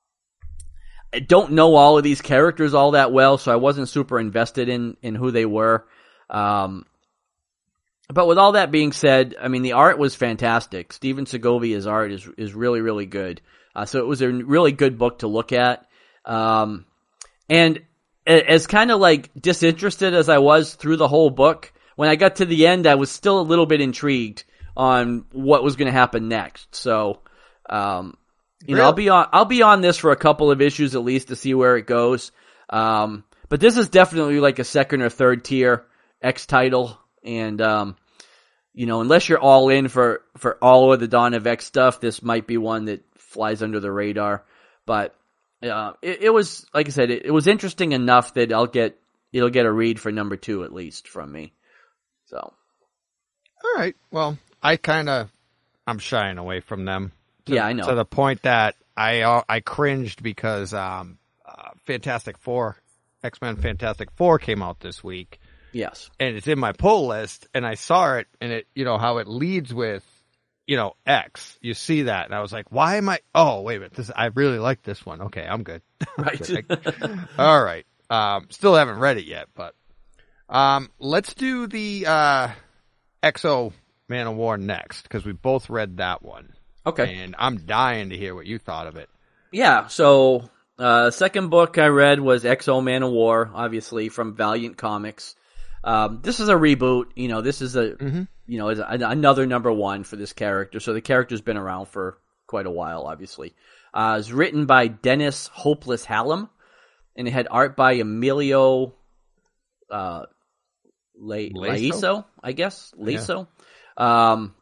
I don't know all of these characters all that well, so I wasn't super invested in, in who they were. Um, but with all that being said, I mean, the art was fantastic. Steven Segovia's art is, is really, really good. Uh, so it was a really good book to look at. Um, and as kind of like disinterested as I was through the whole book, when I got to the end, I was still a little bit intrigued on what was going to happen next. So, um, you Really? know, I'll be on, I'll be on this for a couple of issues at least to see where it goes. Um, but this is definitely like a second or third tier X title. And, um, you know, unless you're all in for, for all of the Dawn of X stuff, this might be one that flies under the radar. But, uh, it, it was, like I said, it, it was interesting enough that I'll get, it'll get a read for number two at least from me. So. All right. Well, I kind of, I'm shying away from them. To, Yeah, I know. To the point that I uh, I cringed because um, uh, Fantastic Four, X-Men Fantastic Four came out this week, Yes. and it's in my pull list, and I saw it, and it, you know, how it leads with, you know, X. You see that, and I was like, why am I? Oh, wait a minute. This I really like this one. Okay, I'm good. Right. All right. Um, still haven't read it yet, but um, let's do the uh, X O Man of War next because we both read that one. Okay. And I'm dying to hear what you thought of it. Yeah, so uh second book I read was X O Man of War, obviously from Valiant Comics. Um this is a reboot, you know, this is a Mm-hmm. you know, is a, another number one for this character. So the character's been around for quite a while, obviously. Uh it's written by Dennis Hopeless Hallam, and it had art by Emilio uh La- Laiso? Laiso, I guess. Laiso. Yeah. Um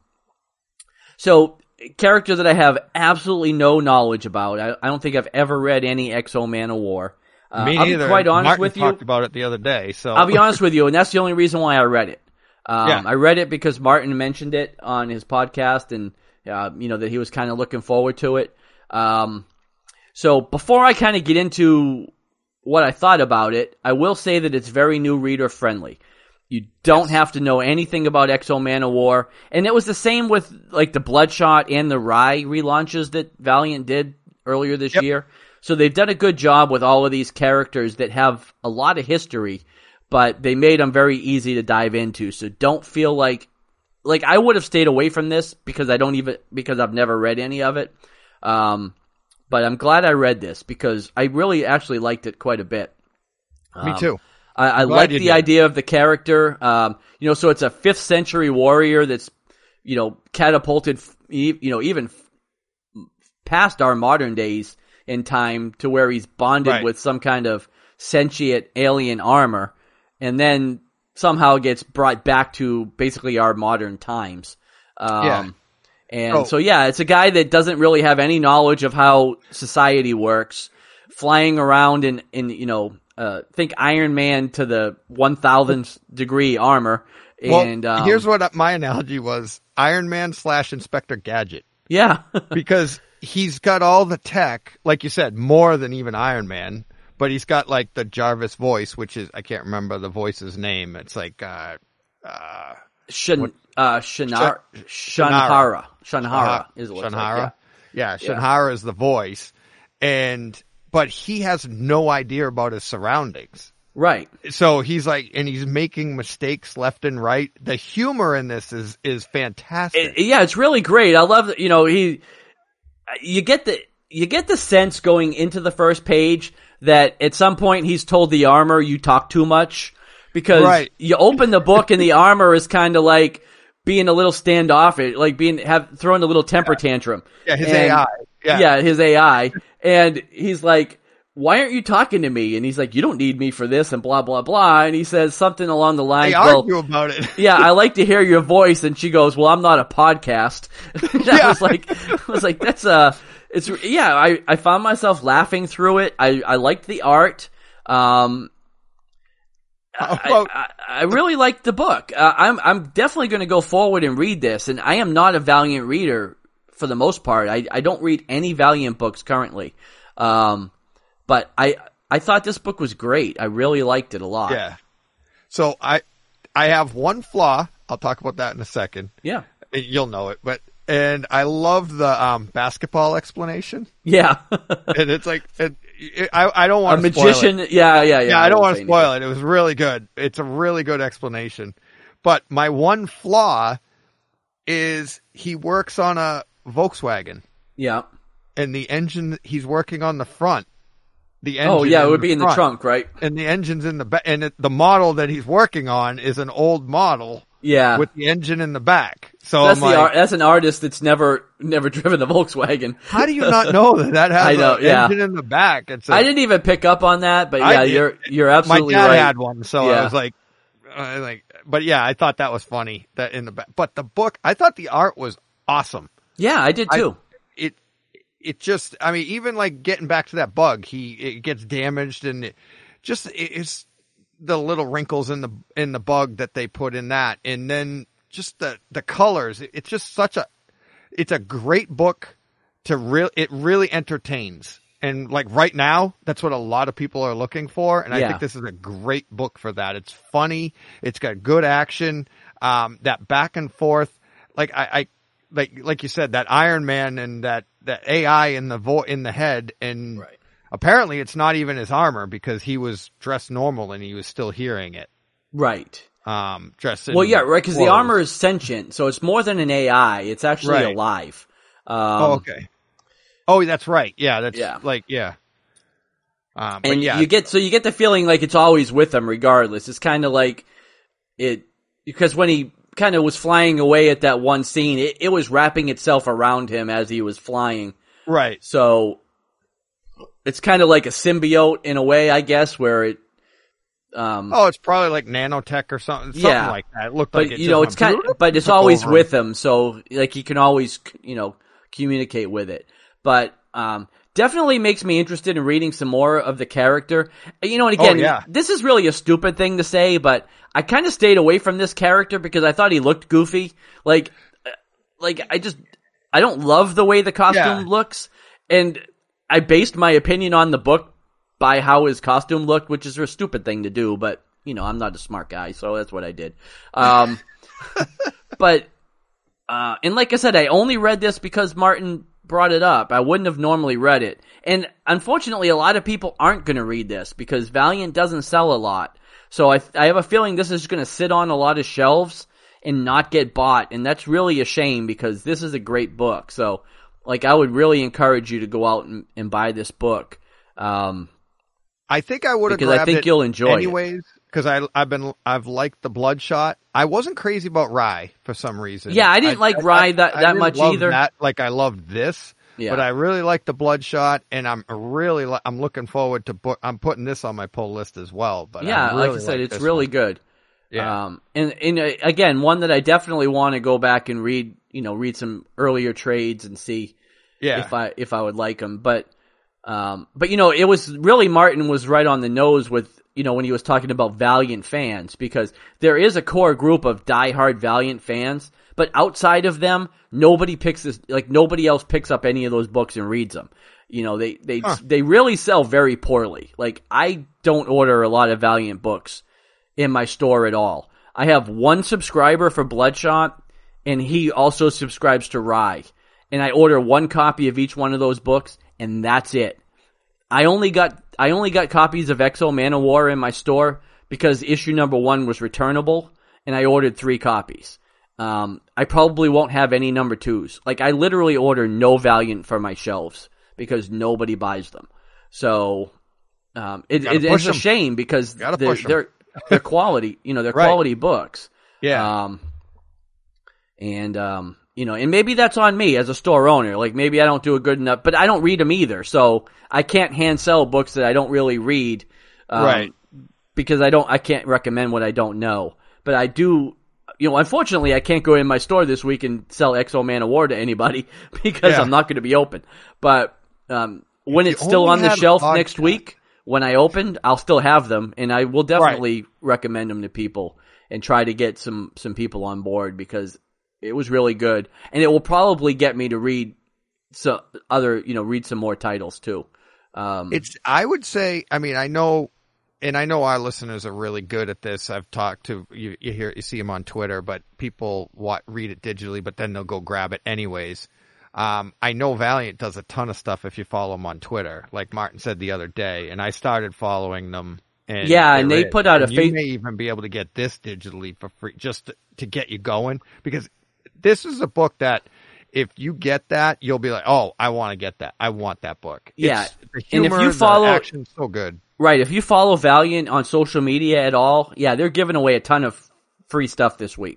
so character that I have absolutely no knowledge about. I, I don't think I've ever read any X O Man of War. Uh, Me I'll be neither. quite honest Martin with you. talked about it the other day. So I'll be honest with you, and that's the only reason why I read it. Um, Yeah. I read it because Martin mentioned it on his podcast, and uh, you know that he was kind of looking forward to it. Um, so before I kind of get into what I thought about it, I will say that it's very new reader friendly. You don't have to know anything about X O Man of War. And it was the same with like the Bloodshot and the Rye relaunches that Valiant did earlier this Yep. year. So they've done a good job with all of these characters that have a lot of history, but they made them very easy to dive into. So don't feel like, like I would have stayed away from this because I don't even, because I've never read any of it. Um, but I'm glad I read this because I really actually liked it quite a bit. Me Um, too. I, I Glad like you the did. idea of the character. Um, you know, so it's a fifth century warrior that's, you know, catapulted, you know, even past our modern days in time to where he's bonded Right. with some kind of sentient alien armor, and then somehow gets brought back to basically our modern times. Um, Yeah. And Oh. so, yeah, it's a guy that doesn't really have any knowledge of how society works, flying around in, in you know, uh, think Iron Man to the one thousandth degree armor. And, well, um, here's what my analogy was: Iron Man slash Inspector Gadget, yeah. because he's got all the tech, like you said, more than even Iron Man. But he's got like the Jarvis voice, which is I can't remember the voice's name. It's like uh, uh, Shan, uh, Shanar, Shanhara. Shanhara. Shanhara is what it's like, Shanhara. yeah. Yeah, Shanhara is the voice, and but he has no idea about his surroundings. Right. So he's like, and he's making mistakes left and right. The humor in this is is fantastic. It- yeah, it's really great. I love that, you know, he, you get the, you get the sense going into the first page that at some point he's told the armor you talk too much, because Right. you open the book and the armor is kind of like being a little standoffish, like being, have, throwing a little temper tantrum. yeah, his And- A I. Yeah. Yeah, his A I. And he's like, why aren't you talking to me? And he's like, you don't need me for this and blah, blah, blah. And he says something along the lines, They well, argue about it. yeah, I like to hear your voice. And she goes, well, I'm not a podcast. I Yeah. was like, I was like, that's a, it's, yeah, I, I found myself laughing through it. I, I liked the art. Um, How I, about- I, I really liked the book. Uh, I'm, I'm definitely going to go forward and read this. And I am not a Valiant reader for the most part. I, I don't read any Valiant books currently. Um, but I, I thought this book was great. I really liked it a lot. Yeah. So I, I have one flaw. I'll talk about that in a second. Yeah. You'll know it, but and I love the um, basketball explanation. Yeah. And it's like it, it, I I don't A want to magician. Spoil it. Yeah, yeah, yeah. Yeah, I don't won't want say to spoil it. It was really good. It's a really good explanation. But my one flaw is he works on a Volkswagen, anything. Yeah. and the engine he's working on the front. The engine Oh, yeah, it would the be in the front, trunk, right? and the engine's in the back. And it, the model that he's working on is an old model Yeah. with the engine in the back. So that's I'm the like, ar- that's an artist that's never never driven a Volkswagen. how do you not know that that has I know, an yeah. engine in the back? It's a, I didn't even pick up on that, but I yeah, did. you're you're my absolutely dad right. had one, so Yeah. I was like, uh, like, but yeah, I thought that was funny that in the back. But the book, I thought the art was awesome. Yeah, I did too. I, it it just, I mean, even like getting back to that bug, he it gets damaged and it just it, it's the little wrinkles in the in the bug that they put in that, and then just the the colors. It, it's just such a it's a great book to real. It really entertains, and like right now, that's what a lot of people are looking for. And I Yeah. think this is a great book for that. It's funny. It's got good action. Um, that back and forth, like I, I like like you said, that Iron Man and that that A I in the vo- in the head, and Right. apparently it's not even his armor because he was dressed normal and he was still hearing it. Right. Um, dressed in Well, yeah, right, because the clothes. armor is sentient, so it's more than an A I. It's actually Right. alive. Um, Oh, okay. Oh, that's right. Yeah, that's Yeah. like yeah. Um, but and yeah, you get so you get the feeling like it's always with him, regardless. It's kind of like it because when he kind of was flying away at that one scene, it, it was wrapping itself around him as he was flying. right. So it's kind of like a symbiote in a way, I guess, where it. Um, Oh, it's probably like nanotech or something, something Yeah. like that. It looked but like it you just know, went it's kind, bloop, but it's took always over. with him, so like he can always, you know, communicate with it. But um, definitely makes me interested in reading some more of the character. You know, and again, Oh, yeah. this is really a stupid thing to say, but I kind of stayed away from this character because I thought he looked goofy. Like, uh, like I just I don't love the way the costume Yeah. looks, and I based my opinion on the book by how his costume looked, which is a stupid thing to do, but you know, I'm not a smart guy, so that's what I did. Um, but, uh, and like I said, I only read this because Martin brought it up. I wouldn't have normally read it. And unfortunately, a lot of people aren't going to read this because Valiant doesn't sell a lot. So I, I have a feeling this is going to sit on a lot of shelves and not get bought. And that's really a shame because this is a great book. So, like, I would really encourage you to go out and, and buy this book. Um, I think I would have Because I grabbed think it you'll enjoy it. anyways. Because I I've been I've liked the Bloodshot. I wasn't crazy about Rye for some reason. Yeah, I didn't like Rye that- I that didn't much love either. That, like I loved this, Yeah. but I really like the Bloodshot, and I'm really li- I'm looking forward to put I'm putting this on my pull list as well. But yeah, I really like I said, like it's this really one. good. Yeah. Um, and, and uh, again, one that I definitely want to go back and read, you know, read some earlier trades and see Yeah. if I, if I would like them. But, um, but you know, it was really Martin was right on the nose with, you know, when he was talking about Valiant fans, because there is a core group of diehard Valiant fans, but outside of them, nobody picks this, like nobody else picks up any of those books and reads them. You know, they, they, Huh. they really sell very poorly. Like, I don't order a lot of Valiant books in my store at all. I have one subscriber for Bloodshot, and he also subscribes to Rye. And I order one copy of each one of those books, and that's it. I only got I only got copies of X O Man of War in my store because issue number one was returnable, and I ordered three copies. Um, I probably won't have any number twos. Like, I literally order no Valiant for my shelves because nobody buys them. So um, it, Gotta it, push it's a 'em. shame because Gotta they're, push 'em. they're they're quality. You know, they're Right. quality books. Yeah. Um, and, um, you know, and maybe that's on me as a store owner. Like, maybe I don't do a good enough, but I don't read them either. So I can't hand sell books that I don't really read. Um, Right. Because I don't, I can't recommend what I don't know. But I do, you know, unfortunately I can't go in my store this week and sell X O Man of War to anybody because Yeah. I'm not going to be open. But, um, when you it's still only on the had a shelf podcast. next week, when I open, I'll still have them, and I will definitely recommend them to people and try to get some, some people on board because it was really good, and it will probably get me to read some other, you know, read some more titles too. Um, It's, I would say, I mean, I know, and I know our listeners are really good at this. I've talked to, you, you hear, you see them on Twitter, but people wa- read it digitally, but then they'll go grab it anyways. Um, I know Valiant does a ton of stuff if you follow them on Twitter, like Martin said the other day, and I started following them. And Yeah, and there they is. put out a And you fa- may even be able to get this digitally for free, just to, to get you going, because this is a book that if you get that, you'll be like, oh, I want to get that. I want that book. Yeah. It's, the And if humor, you follow- the action's so good. Right, if you follow Valiant on social media at all, yeah, they're giving away a ton of free stuff this week.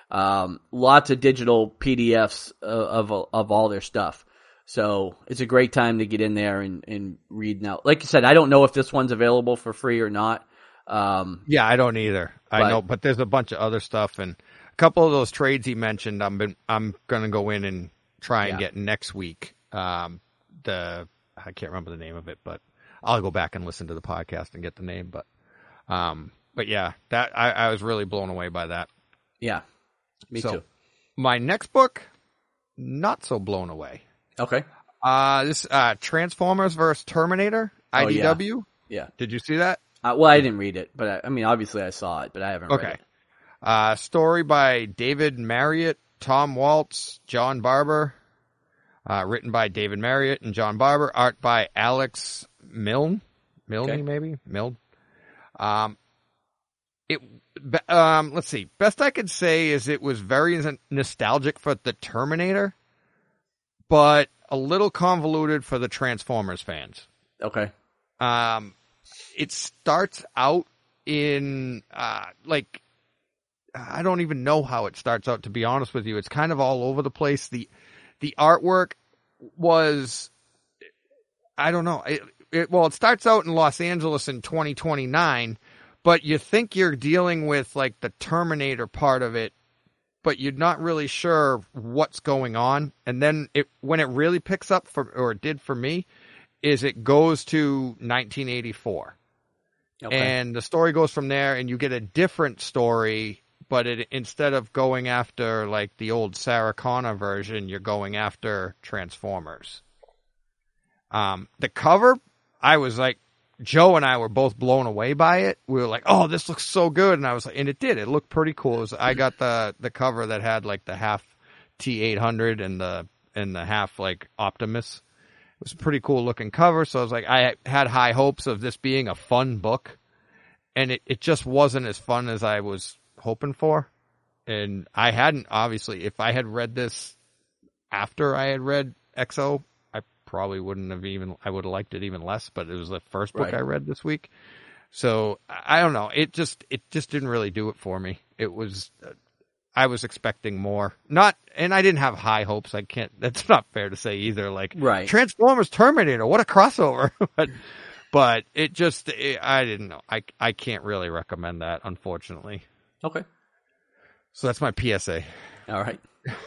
Um, lots of digital P D Fs of, of of all their stuff. So it's a great time to get in there and, and read now. Like you said, I don't know if this one's available for free or not. Um, yeah, I don't either. I but, know, but there's a bunch of other stuff, and a couple of those trades he mentioned, I'm been, I'm gonna go in and try and yeah. get next week. Um, the I can't remember the name of it, but I'll go back and listen to the podcast and get the name. But, um, but yeah, that I, I was really blown away by that. Yeah, me so, too. My next book, not so blown away. Okay. Uh, this uh, Transformers versus Terminator, I D W. Oh, yeah. yeah. Did you see that? Uh, well, I didn't read it, but I, I mean, obviously I saw it, but I haven't okay. read it. Uh, story by David Marriott, Tom Waltz, John Barber. Uh, written by David Marriott and John Barber. Art by Alex Milne. Milne, okay. maybe? Milne. Um, it, um, let's see. Best I could say is it was very nostalgic for the Terminator, but a little convoluted for the Transformers fans. Okay. Um, it starts out in, uh, like, I don't even know how it starts out, to be honest with you. It's kind of all over the place. The, the artwork was, I don't know. It, it, well, it starts out in Los Angeles in twenty twenty-nine, but you think you're dealing with like the Terminator part of it, but you're not really sure what's going on. And then it, when it really picks up for, or it did for me, is it goes to nineteen eighty-four. Okay. And the story goes from there, and you get a different story, but it, instead of going after like the old Sarah Connor version, you're going after Transformers. Um, the cover, I was like, Joe and I were both blown away by it. We were like, "Oh, this looks so good," and I was like, and it did. It looked pretty cool. It was, I got the the cover that had like the half T eight hundred and the and the half like Optimus. It was a pretty cool looking cover. So I was like, I had high hopes of this being a fun book, and it it just wasn't as fun as I was hoping for. And I hadn't, obviously, if I had read this after I had read X O, I probably wouldn't have even, I would have liked it even less, but it was the first book right. I read this week. So I don't know. It just, it just didn't really do it for me. It was, uh, I was expecting more. Not, and I didn't have high hopes. I can't, that's not fair to say either. Like, right. Transformers Terminator, what a crossover. but, but it just, it, I didn't know. I, I can't really recommend that, unfortunately. Okay. So that's my P S A. All right.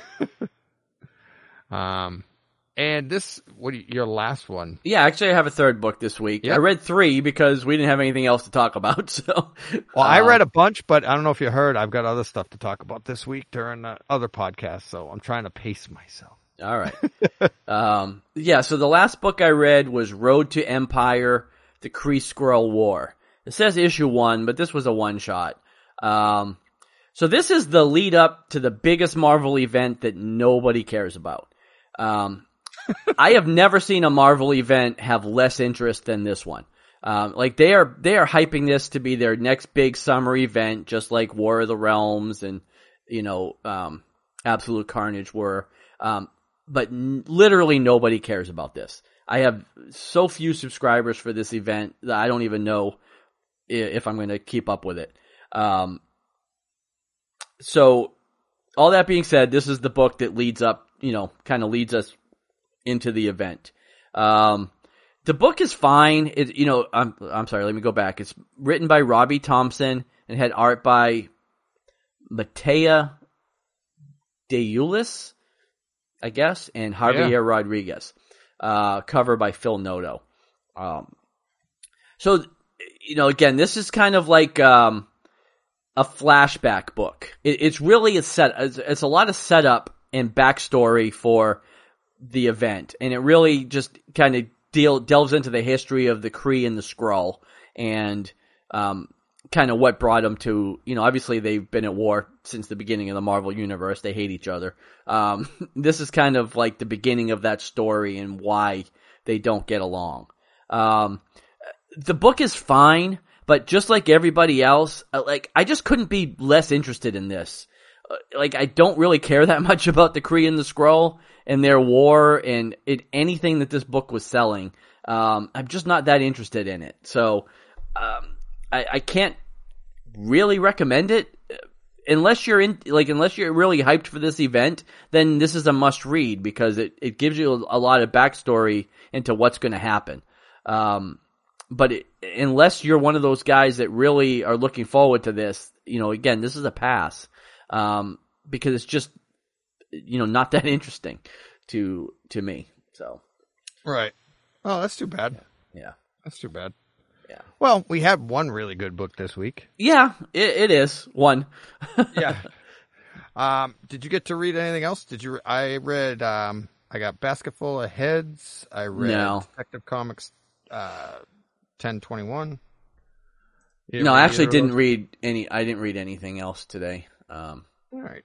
um, and this, what do you, your last one? Yeah, actually, I have a third book this week. Yep. I read three because we didn't have anything else to talk about. So, well, um, I read a bunch, but I don't know if you heard. I've got other stuff to talk about this week during uh, other podcasts, so I'm trying to pace myself. All right. um, yeah. So the last book I read was Road to Empire: The Kree Skrull War. It says issue one, but this was a one shot. Um, so this is the lead up to the biggest Marvel event that nobody cares about. Um, I have never seen a Marvel event have less interest than this one. Um, like they are, they are hyping this to be their next big summer event, just like War of the Realms and, you know, um, Absolute Carnage were. Um, but n- literally nobody cares about this. I have so few subscribers for this event that I don't even know if I'm going to keep up with it. Um, so all that being said, this is the book that leads up, you know, kind of leads us into the event. Um, the book is fine. It, you know, I'm, I'm sorry, let me go back. It's written by Robbie Thompson and had art by Matea Deulis, I guess, and Javier yeah. Rodriguez. Uh, cover by Phil Noto. Um, so, you know, again, this is kind of like, um, a flashback book. It, it's really a set, it's, it's a lot of setup and backstory for the event. And it really just kind of deal, delves into the history of the Kree and the Skrull and, um, kind of what brought them to, you know, obviously they've been at war since the beginning of the Marvel Universe. They hate each other. Um, this is kind of like the beginning of that story and why they don't get along. Um, the book is fine, but just like everybody else, like, I just couldn't be less interested in this. Like, I don't really care that much about the Kree and the Skrull and their war and it, anything that this book was selling. Um, I'm just not that interested in it. So, um, I, I can't really recommend it. unless you're in, like, unless you're really hyped for this event, then this is a must read because it, it gives you a lot of backstory into what's going to happen. Um, but it, unless you're one of those guys that really are looking forward to this, you know, again, this is a pass. Um, because it's just, you know, not that interesting to, to me. So. Right. Oh, that's too bad. Yeah. That's too bad. Yeah. Well, we had one really good book this week. Yeah, it, it is one. Yeah. Um, did you get to read anything else? Did you? I read. Um, I got Basketful of Heads. I read No. Detective Comics, uh, ten twenty one. No, I actually didn't read any. I didn't read anything else today. Um, All right.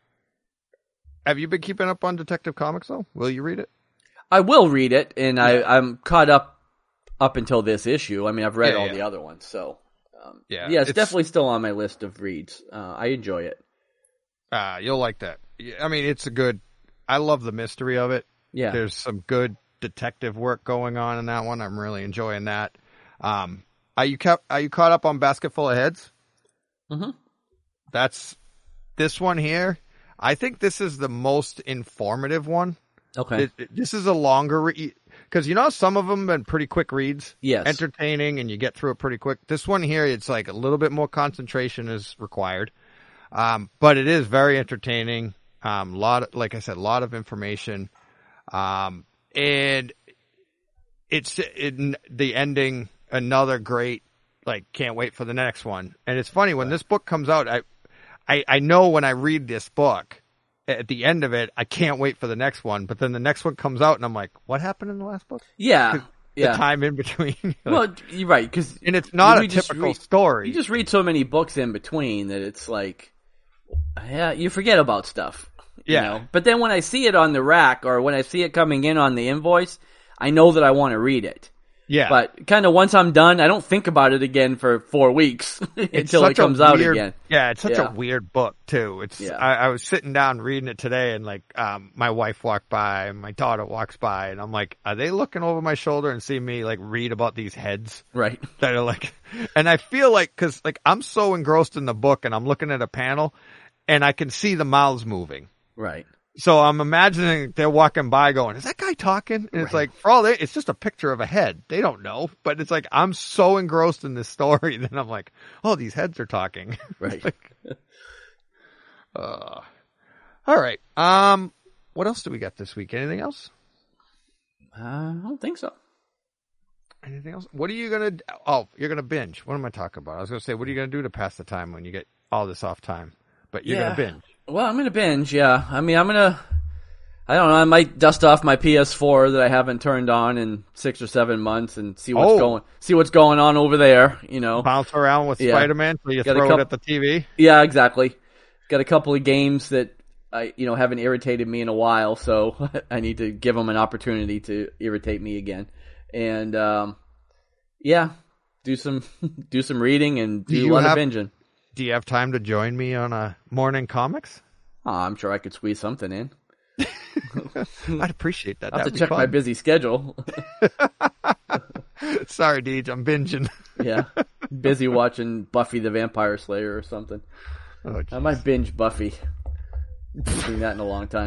Have you been keeping up on Detective Comics though? Will you read it? I will read it, and yeah. I, I'm caught up up until this issue. I mean, I've read yeah, all yeah. the other ones, so um, yeah, yeah, it's, it's definitely still on my list of reads. Uh, I enjoy it. Uh, you'll like that. I mean, it's a good. I love the mystery of it. Yeah, there's some good detective work going on in that one. I'm really enjoying that. Um, are you kept? Are you caught up on Basketful of Heads? Mm-hmm. That's this one here. I think this is the most informative one. Okay. It, it, this is a longer read because you know some of them have been pretty quick reads. Yes. Entertaining and you get through it pretty quick. This one here, it's like a little bit more concentration is required, um, but it is very entertaining. Um, lot of, like I said, a lot of information, um, and it's it, the ending. Another great, like can't wait for the next one. And it's funny when this book comes out. I, I, I know when I read this book. At the end of it, I can't wait for the next one. But then the next one comes out, and I'm like, "What happened in the last book?" Yeah, yeah. The time in between. Well, you're right, because and it's not a typical read, story. You just read so many books in between that it's like, yeah, you forget about stuff. Yeah. You know? But then when I see it on the rack or when I see it coming in on the invoice, I know that I want to read it. Yeah. But kind of once I'm done, I don't think about it again for four weeks until it comes out weird, again. Yeah, it's such yeah. a weird book too. It's yeah. I, I was sitting down reading it today, and like um, my wife walked by, and my daughter walks by, and I'm like, are they looking over my shoulder and see me like read about these heads? Right. That are like, and I feel like because like I'm so engrossed in the book, and I'm looking at a panel, and I can see the mouths moving. Right. So I'm imagining they're walking by going, is that guy talking? And it's right. like, for all they, it's just a picture of a head. They don't know. But it's like, I'm so engrossed in this story that I'm like, oh, these heads are talking. Right. like, uh, all right. Um, what else do we got this week? Anything else? Uh, I don't think so. Anything else? What are you going to, oh, you're going to binge. What am I talking about? I was going to say, what are you going to do to pass the time when you get all this off time? But you're yeah. going to binge. Well, I'm going to binge, yeah. I mean, I'm going to, I don't know, I might dust off my P S four that I haven't turned on in six or seven months and see what's oh. going, see what's going on over there, you know. Bounce around with yeah. Spider-Man so you Got throw couple, it at the T V? Yeah, exactly. Got a couple of games that I, you know, haven't irritated me in a while, so I need to give them an opportunity to irritate me again. And, um, yeah, do some, do some reading and do, do a lot have, of binging. Do you have time to join me on a morning comics? Oh, I'm sure I could squeeze something in. I'd appreciate that. I'll have That'd to check fun. my busy schedule. Sorry, Deej, I'm binging. Yeah, busy watching Buffy the Vampire Slayer or something. Oh, I might binge Buffy. Haven't seen that in a long time.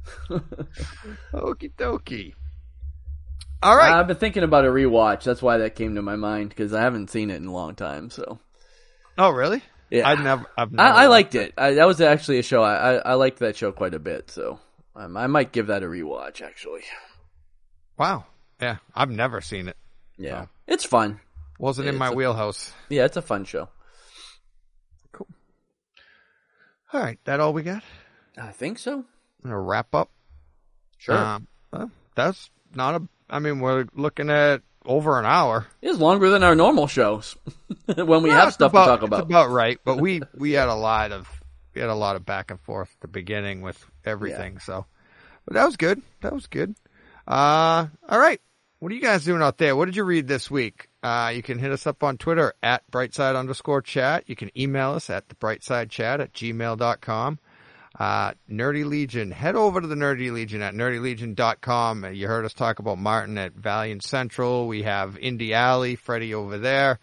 Okie dokie. All right. Uh, I've been thinking about a rewatch. That's why that came to my mind, because I haven't seen it in a long time. So. Oh, really? Yeah, I've never. I've never I, I liked it. I, that was actually a show. I, I, I liked that show quite a bit. So um, I might give that a rewatch. Actually. Wow. Yeah, I've never seen it. Yeah, so. It's fun. Wasn't it's in my a, wheelhouse. Yeah, it's a fun show. Cool. All right, that all we got? I think so. I'm gonna wrap up. Sure. Um, well, that's not a. I mean, we're looking at over an hour. It's longer than our normal shows when we well, have stuff about, to talk about. It's about right, but we we had a lot of we had a lot of back and forth at the beginning with everything. Yeah. So, but that was good. That was good. Uh, all right. What are you guys doing out there? What did you read this week? Uh, you can hit us up on Twitter at brightside underscore chat. You can email us at the brightside chat at gmail dot com. Uh, Nerdy Legion. Head over to the Nerdy Legion at nerdy legion dot com. You heard us talk about Martin at Valiant Central. We have Indie Alley, Freddie over there.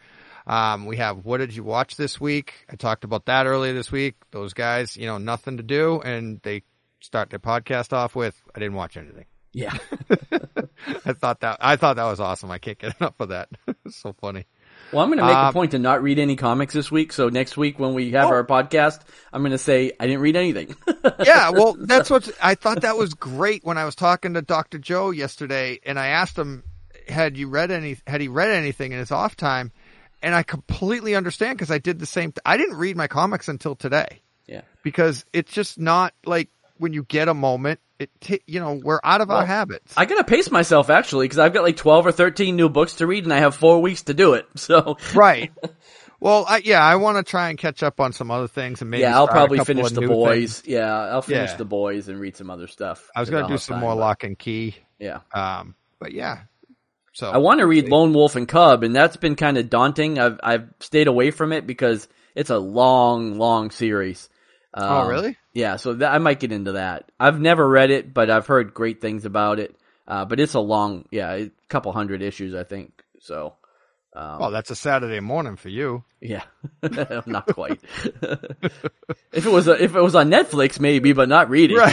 Um, we have What Did You Watch This Week? I talked about that earlier this week. Those guys, you know, nothing to do, and they start their podcast off with, I didn't watch anything. Yeah. I thought that I thought that was awesome. I can't get enough of that. It's so funny. Well, I'm going to make Um, a point to not read any comics this week. So next week when we have Oh. our podcast, I'm going to say I didn't read anything. Yeah, well, that's what I thought that was great when I was talking to Doctor Joe yesterday, and I asked him, had you read any, had he read anything in his off time? And I completely understand because I did the same. Th- I didn't read my comics until today Yeah. because it's just not like when you get a moment, it, t- you know, we're out of Well, our habits. I got to pace myself actually because I've got like twelve or thirteen new books to read and I have four weeks to do it. So Right. Well, I, yeah, I want to try and catch up on some other things and maybe yeah, I'll start a probably couple finish of The new Boys. things. Yeah, I'll finish Yeah. The Boys and read some other stuff. I was 'cause going I'll to do have some time, more but- Lock and Key. Yeah. Um, but yeah. So I want to read Lone Wolf and Cub, and that's been kind of daunting. I've I've stayed away from it because it's a long, long series. Um, Oh, really? Yeah, so that, I might get into that. I've never read it, but I've heard great things about it. Uh, but it's a long, yeah, a couple hundred issues, I think. So, um, Well, that's a Saturday morning for you. yeah, not quite. if it was a, if it was on Netflix, maybe, but not reading. Right.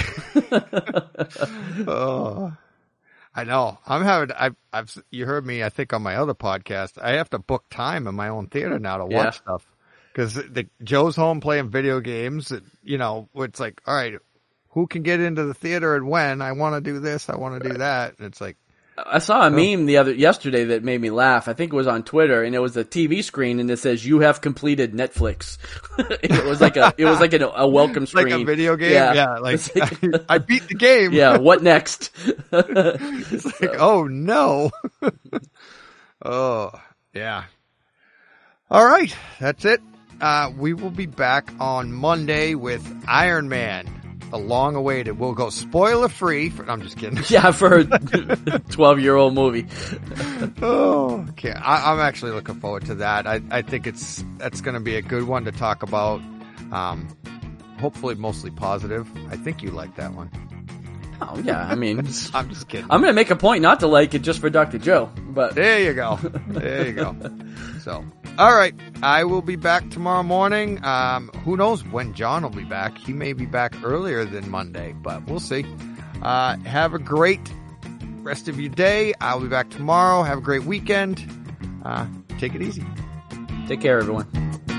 Oh, I know. I'm having. I've. I've. You heard me. I think on my other podcast, I have to book time in my own theater now to watch Yeah. stuff because the Joe's home playing video games. You know, it's like, all right, who can get into the theater and when? I want to do this. I want to do that. And it's like, I saw a meme the other yesterday that made me laugh. I think it was on Twitter, and it was a T V screen, and it says "You have completed Netflix." it was like a, it was like a, a welcome screen, like a video game. Yeah, Yeah, like, It's like- I beat the game. yeah. What next? It's like, oh no. Oh, yeah. All right. That's it. Uh, we will be back on Monday with Iron Man, the long awaited. We'll go spoiler free. For, I'm just kidding. yeah, for a twelve-year-old movie. Oh, okay. I, I'm actually looking forward to that. I, I think it's, that's going to be a good one to talk about. Um, hopefully mostly positive. I think you like that one. Oh yeah, I mean, I'm just kidding. I'm gonna make a point not to like it just for Doctor Joe, but There you go. There you go. So, all right. I will be back tomorrow morning. Um, who knows when John will be back? He may be back earlier than Monday, but we'll see. Uh, have a great rest of your day. I'll be back tomorrow. Have a great weekend. Uh, take it easy. take care, everyone.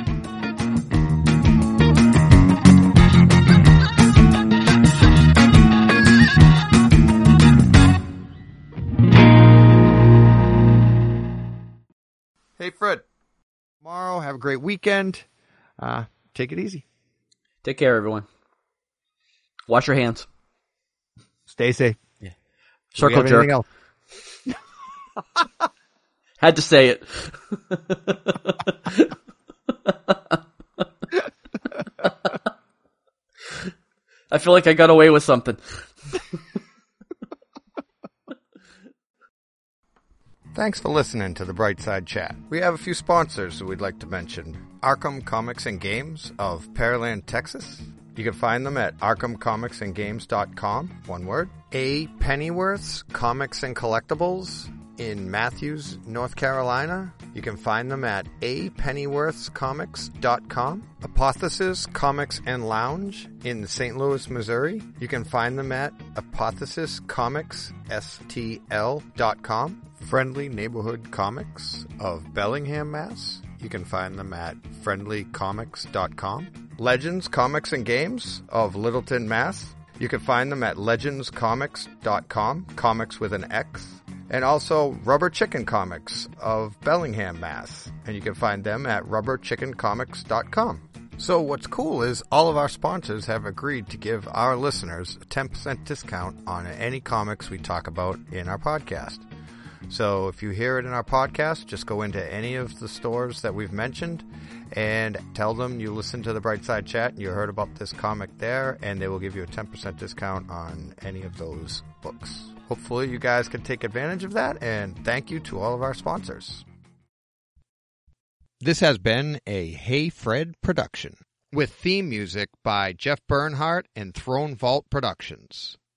Hey, Fred. Tomorrow. Have a great weekend. Uh, take it easy. Take care, everyone. Wash your hands. Stay safe. Yeah. Do we Circle have jerk. anything else? Had to say it. I feel like I got away with something. Thanks for listening to the Brightside Chat. We have a few sponsors that we'd like to mention. Arkham Comics and Games of Pearland, Texas. You can find them at arkham comics and games dot com, one word. A. Pennyworth's Comics and Collectibles in Matthews, North Carolina. You can find them at a pennyworths comics dot com. Apothesis Comics and Lounge in Saint Louis, Missouri. You can find them at apothesis comics s t l dot com. Friendly Neighborhood Comics of Bellingham, Mass. You can find them at friendly comics dot com. Legends Comics and Games of Littleton, Mass. You can find them at legends comics dot com, comics with an X. And also Rubber Chicken Comics of Bellingham, Mass. And you can find them at rubber chicken comics dot com. So what's cool is all of our sponsors have agreed to give our listeners a ten percent discount on any comics we talk about in our podcast. So if you hear it in our podcast, just go into any of the stores that we've mentioned and tell them you listened to the Brightside Chat and you heard about this comic there, and they will give you a ten percent discount on any of those books. Hopefully you guys can take advantage of that, and thank you to all of our sponsors. This has been a Hey Fred production with theme music by Jeff Bernhardt and Throne Vault Productions.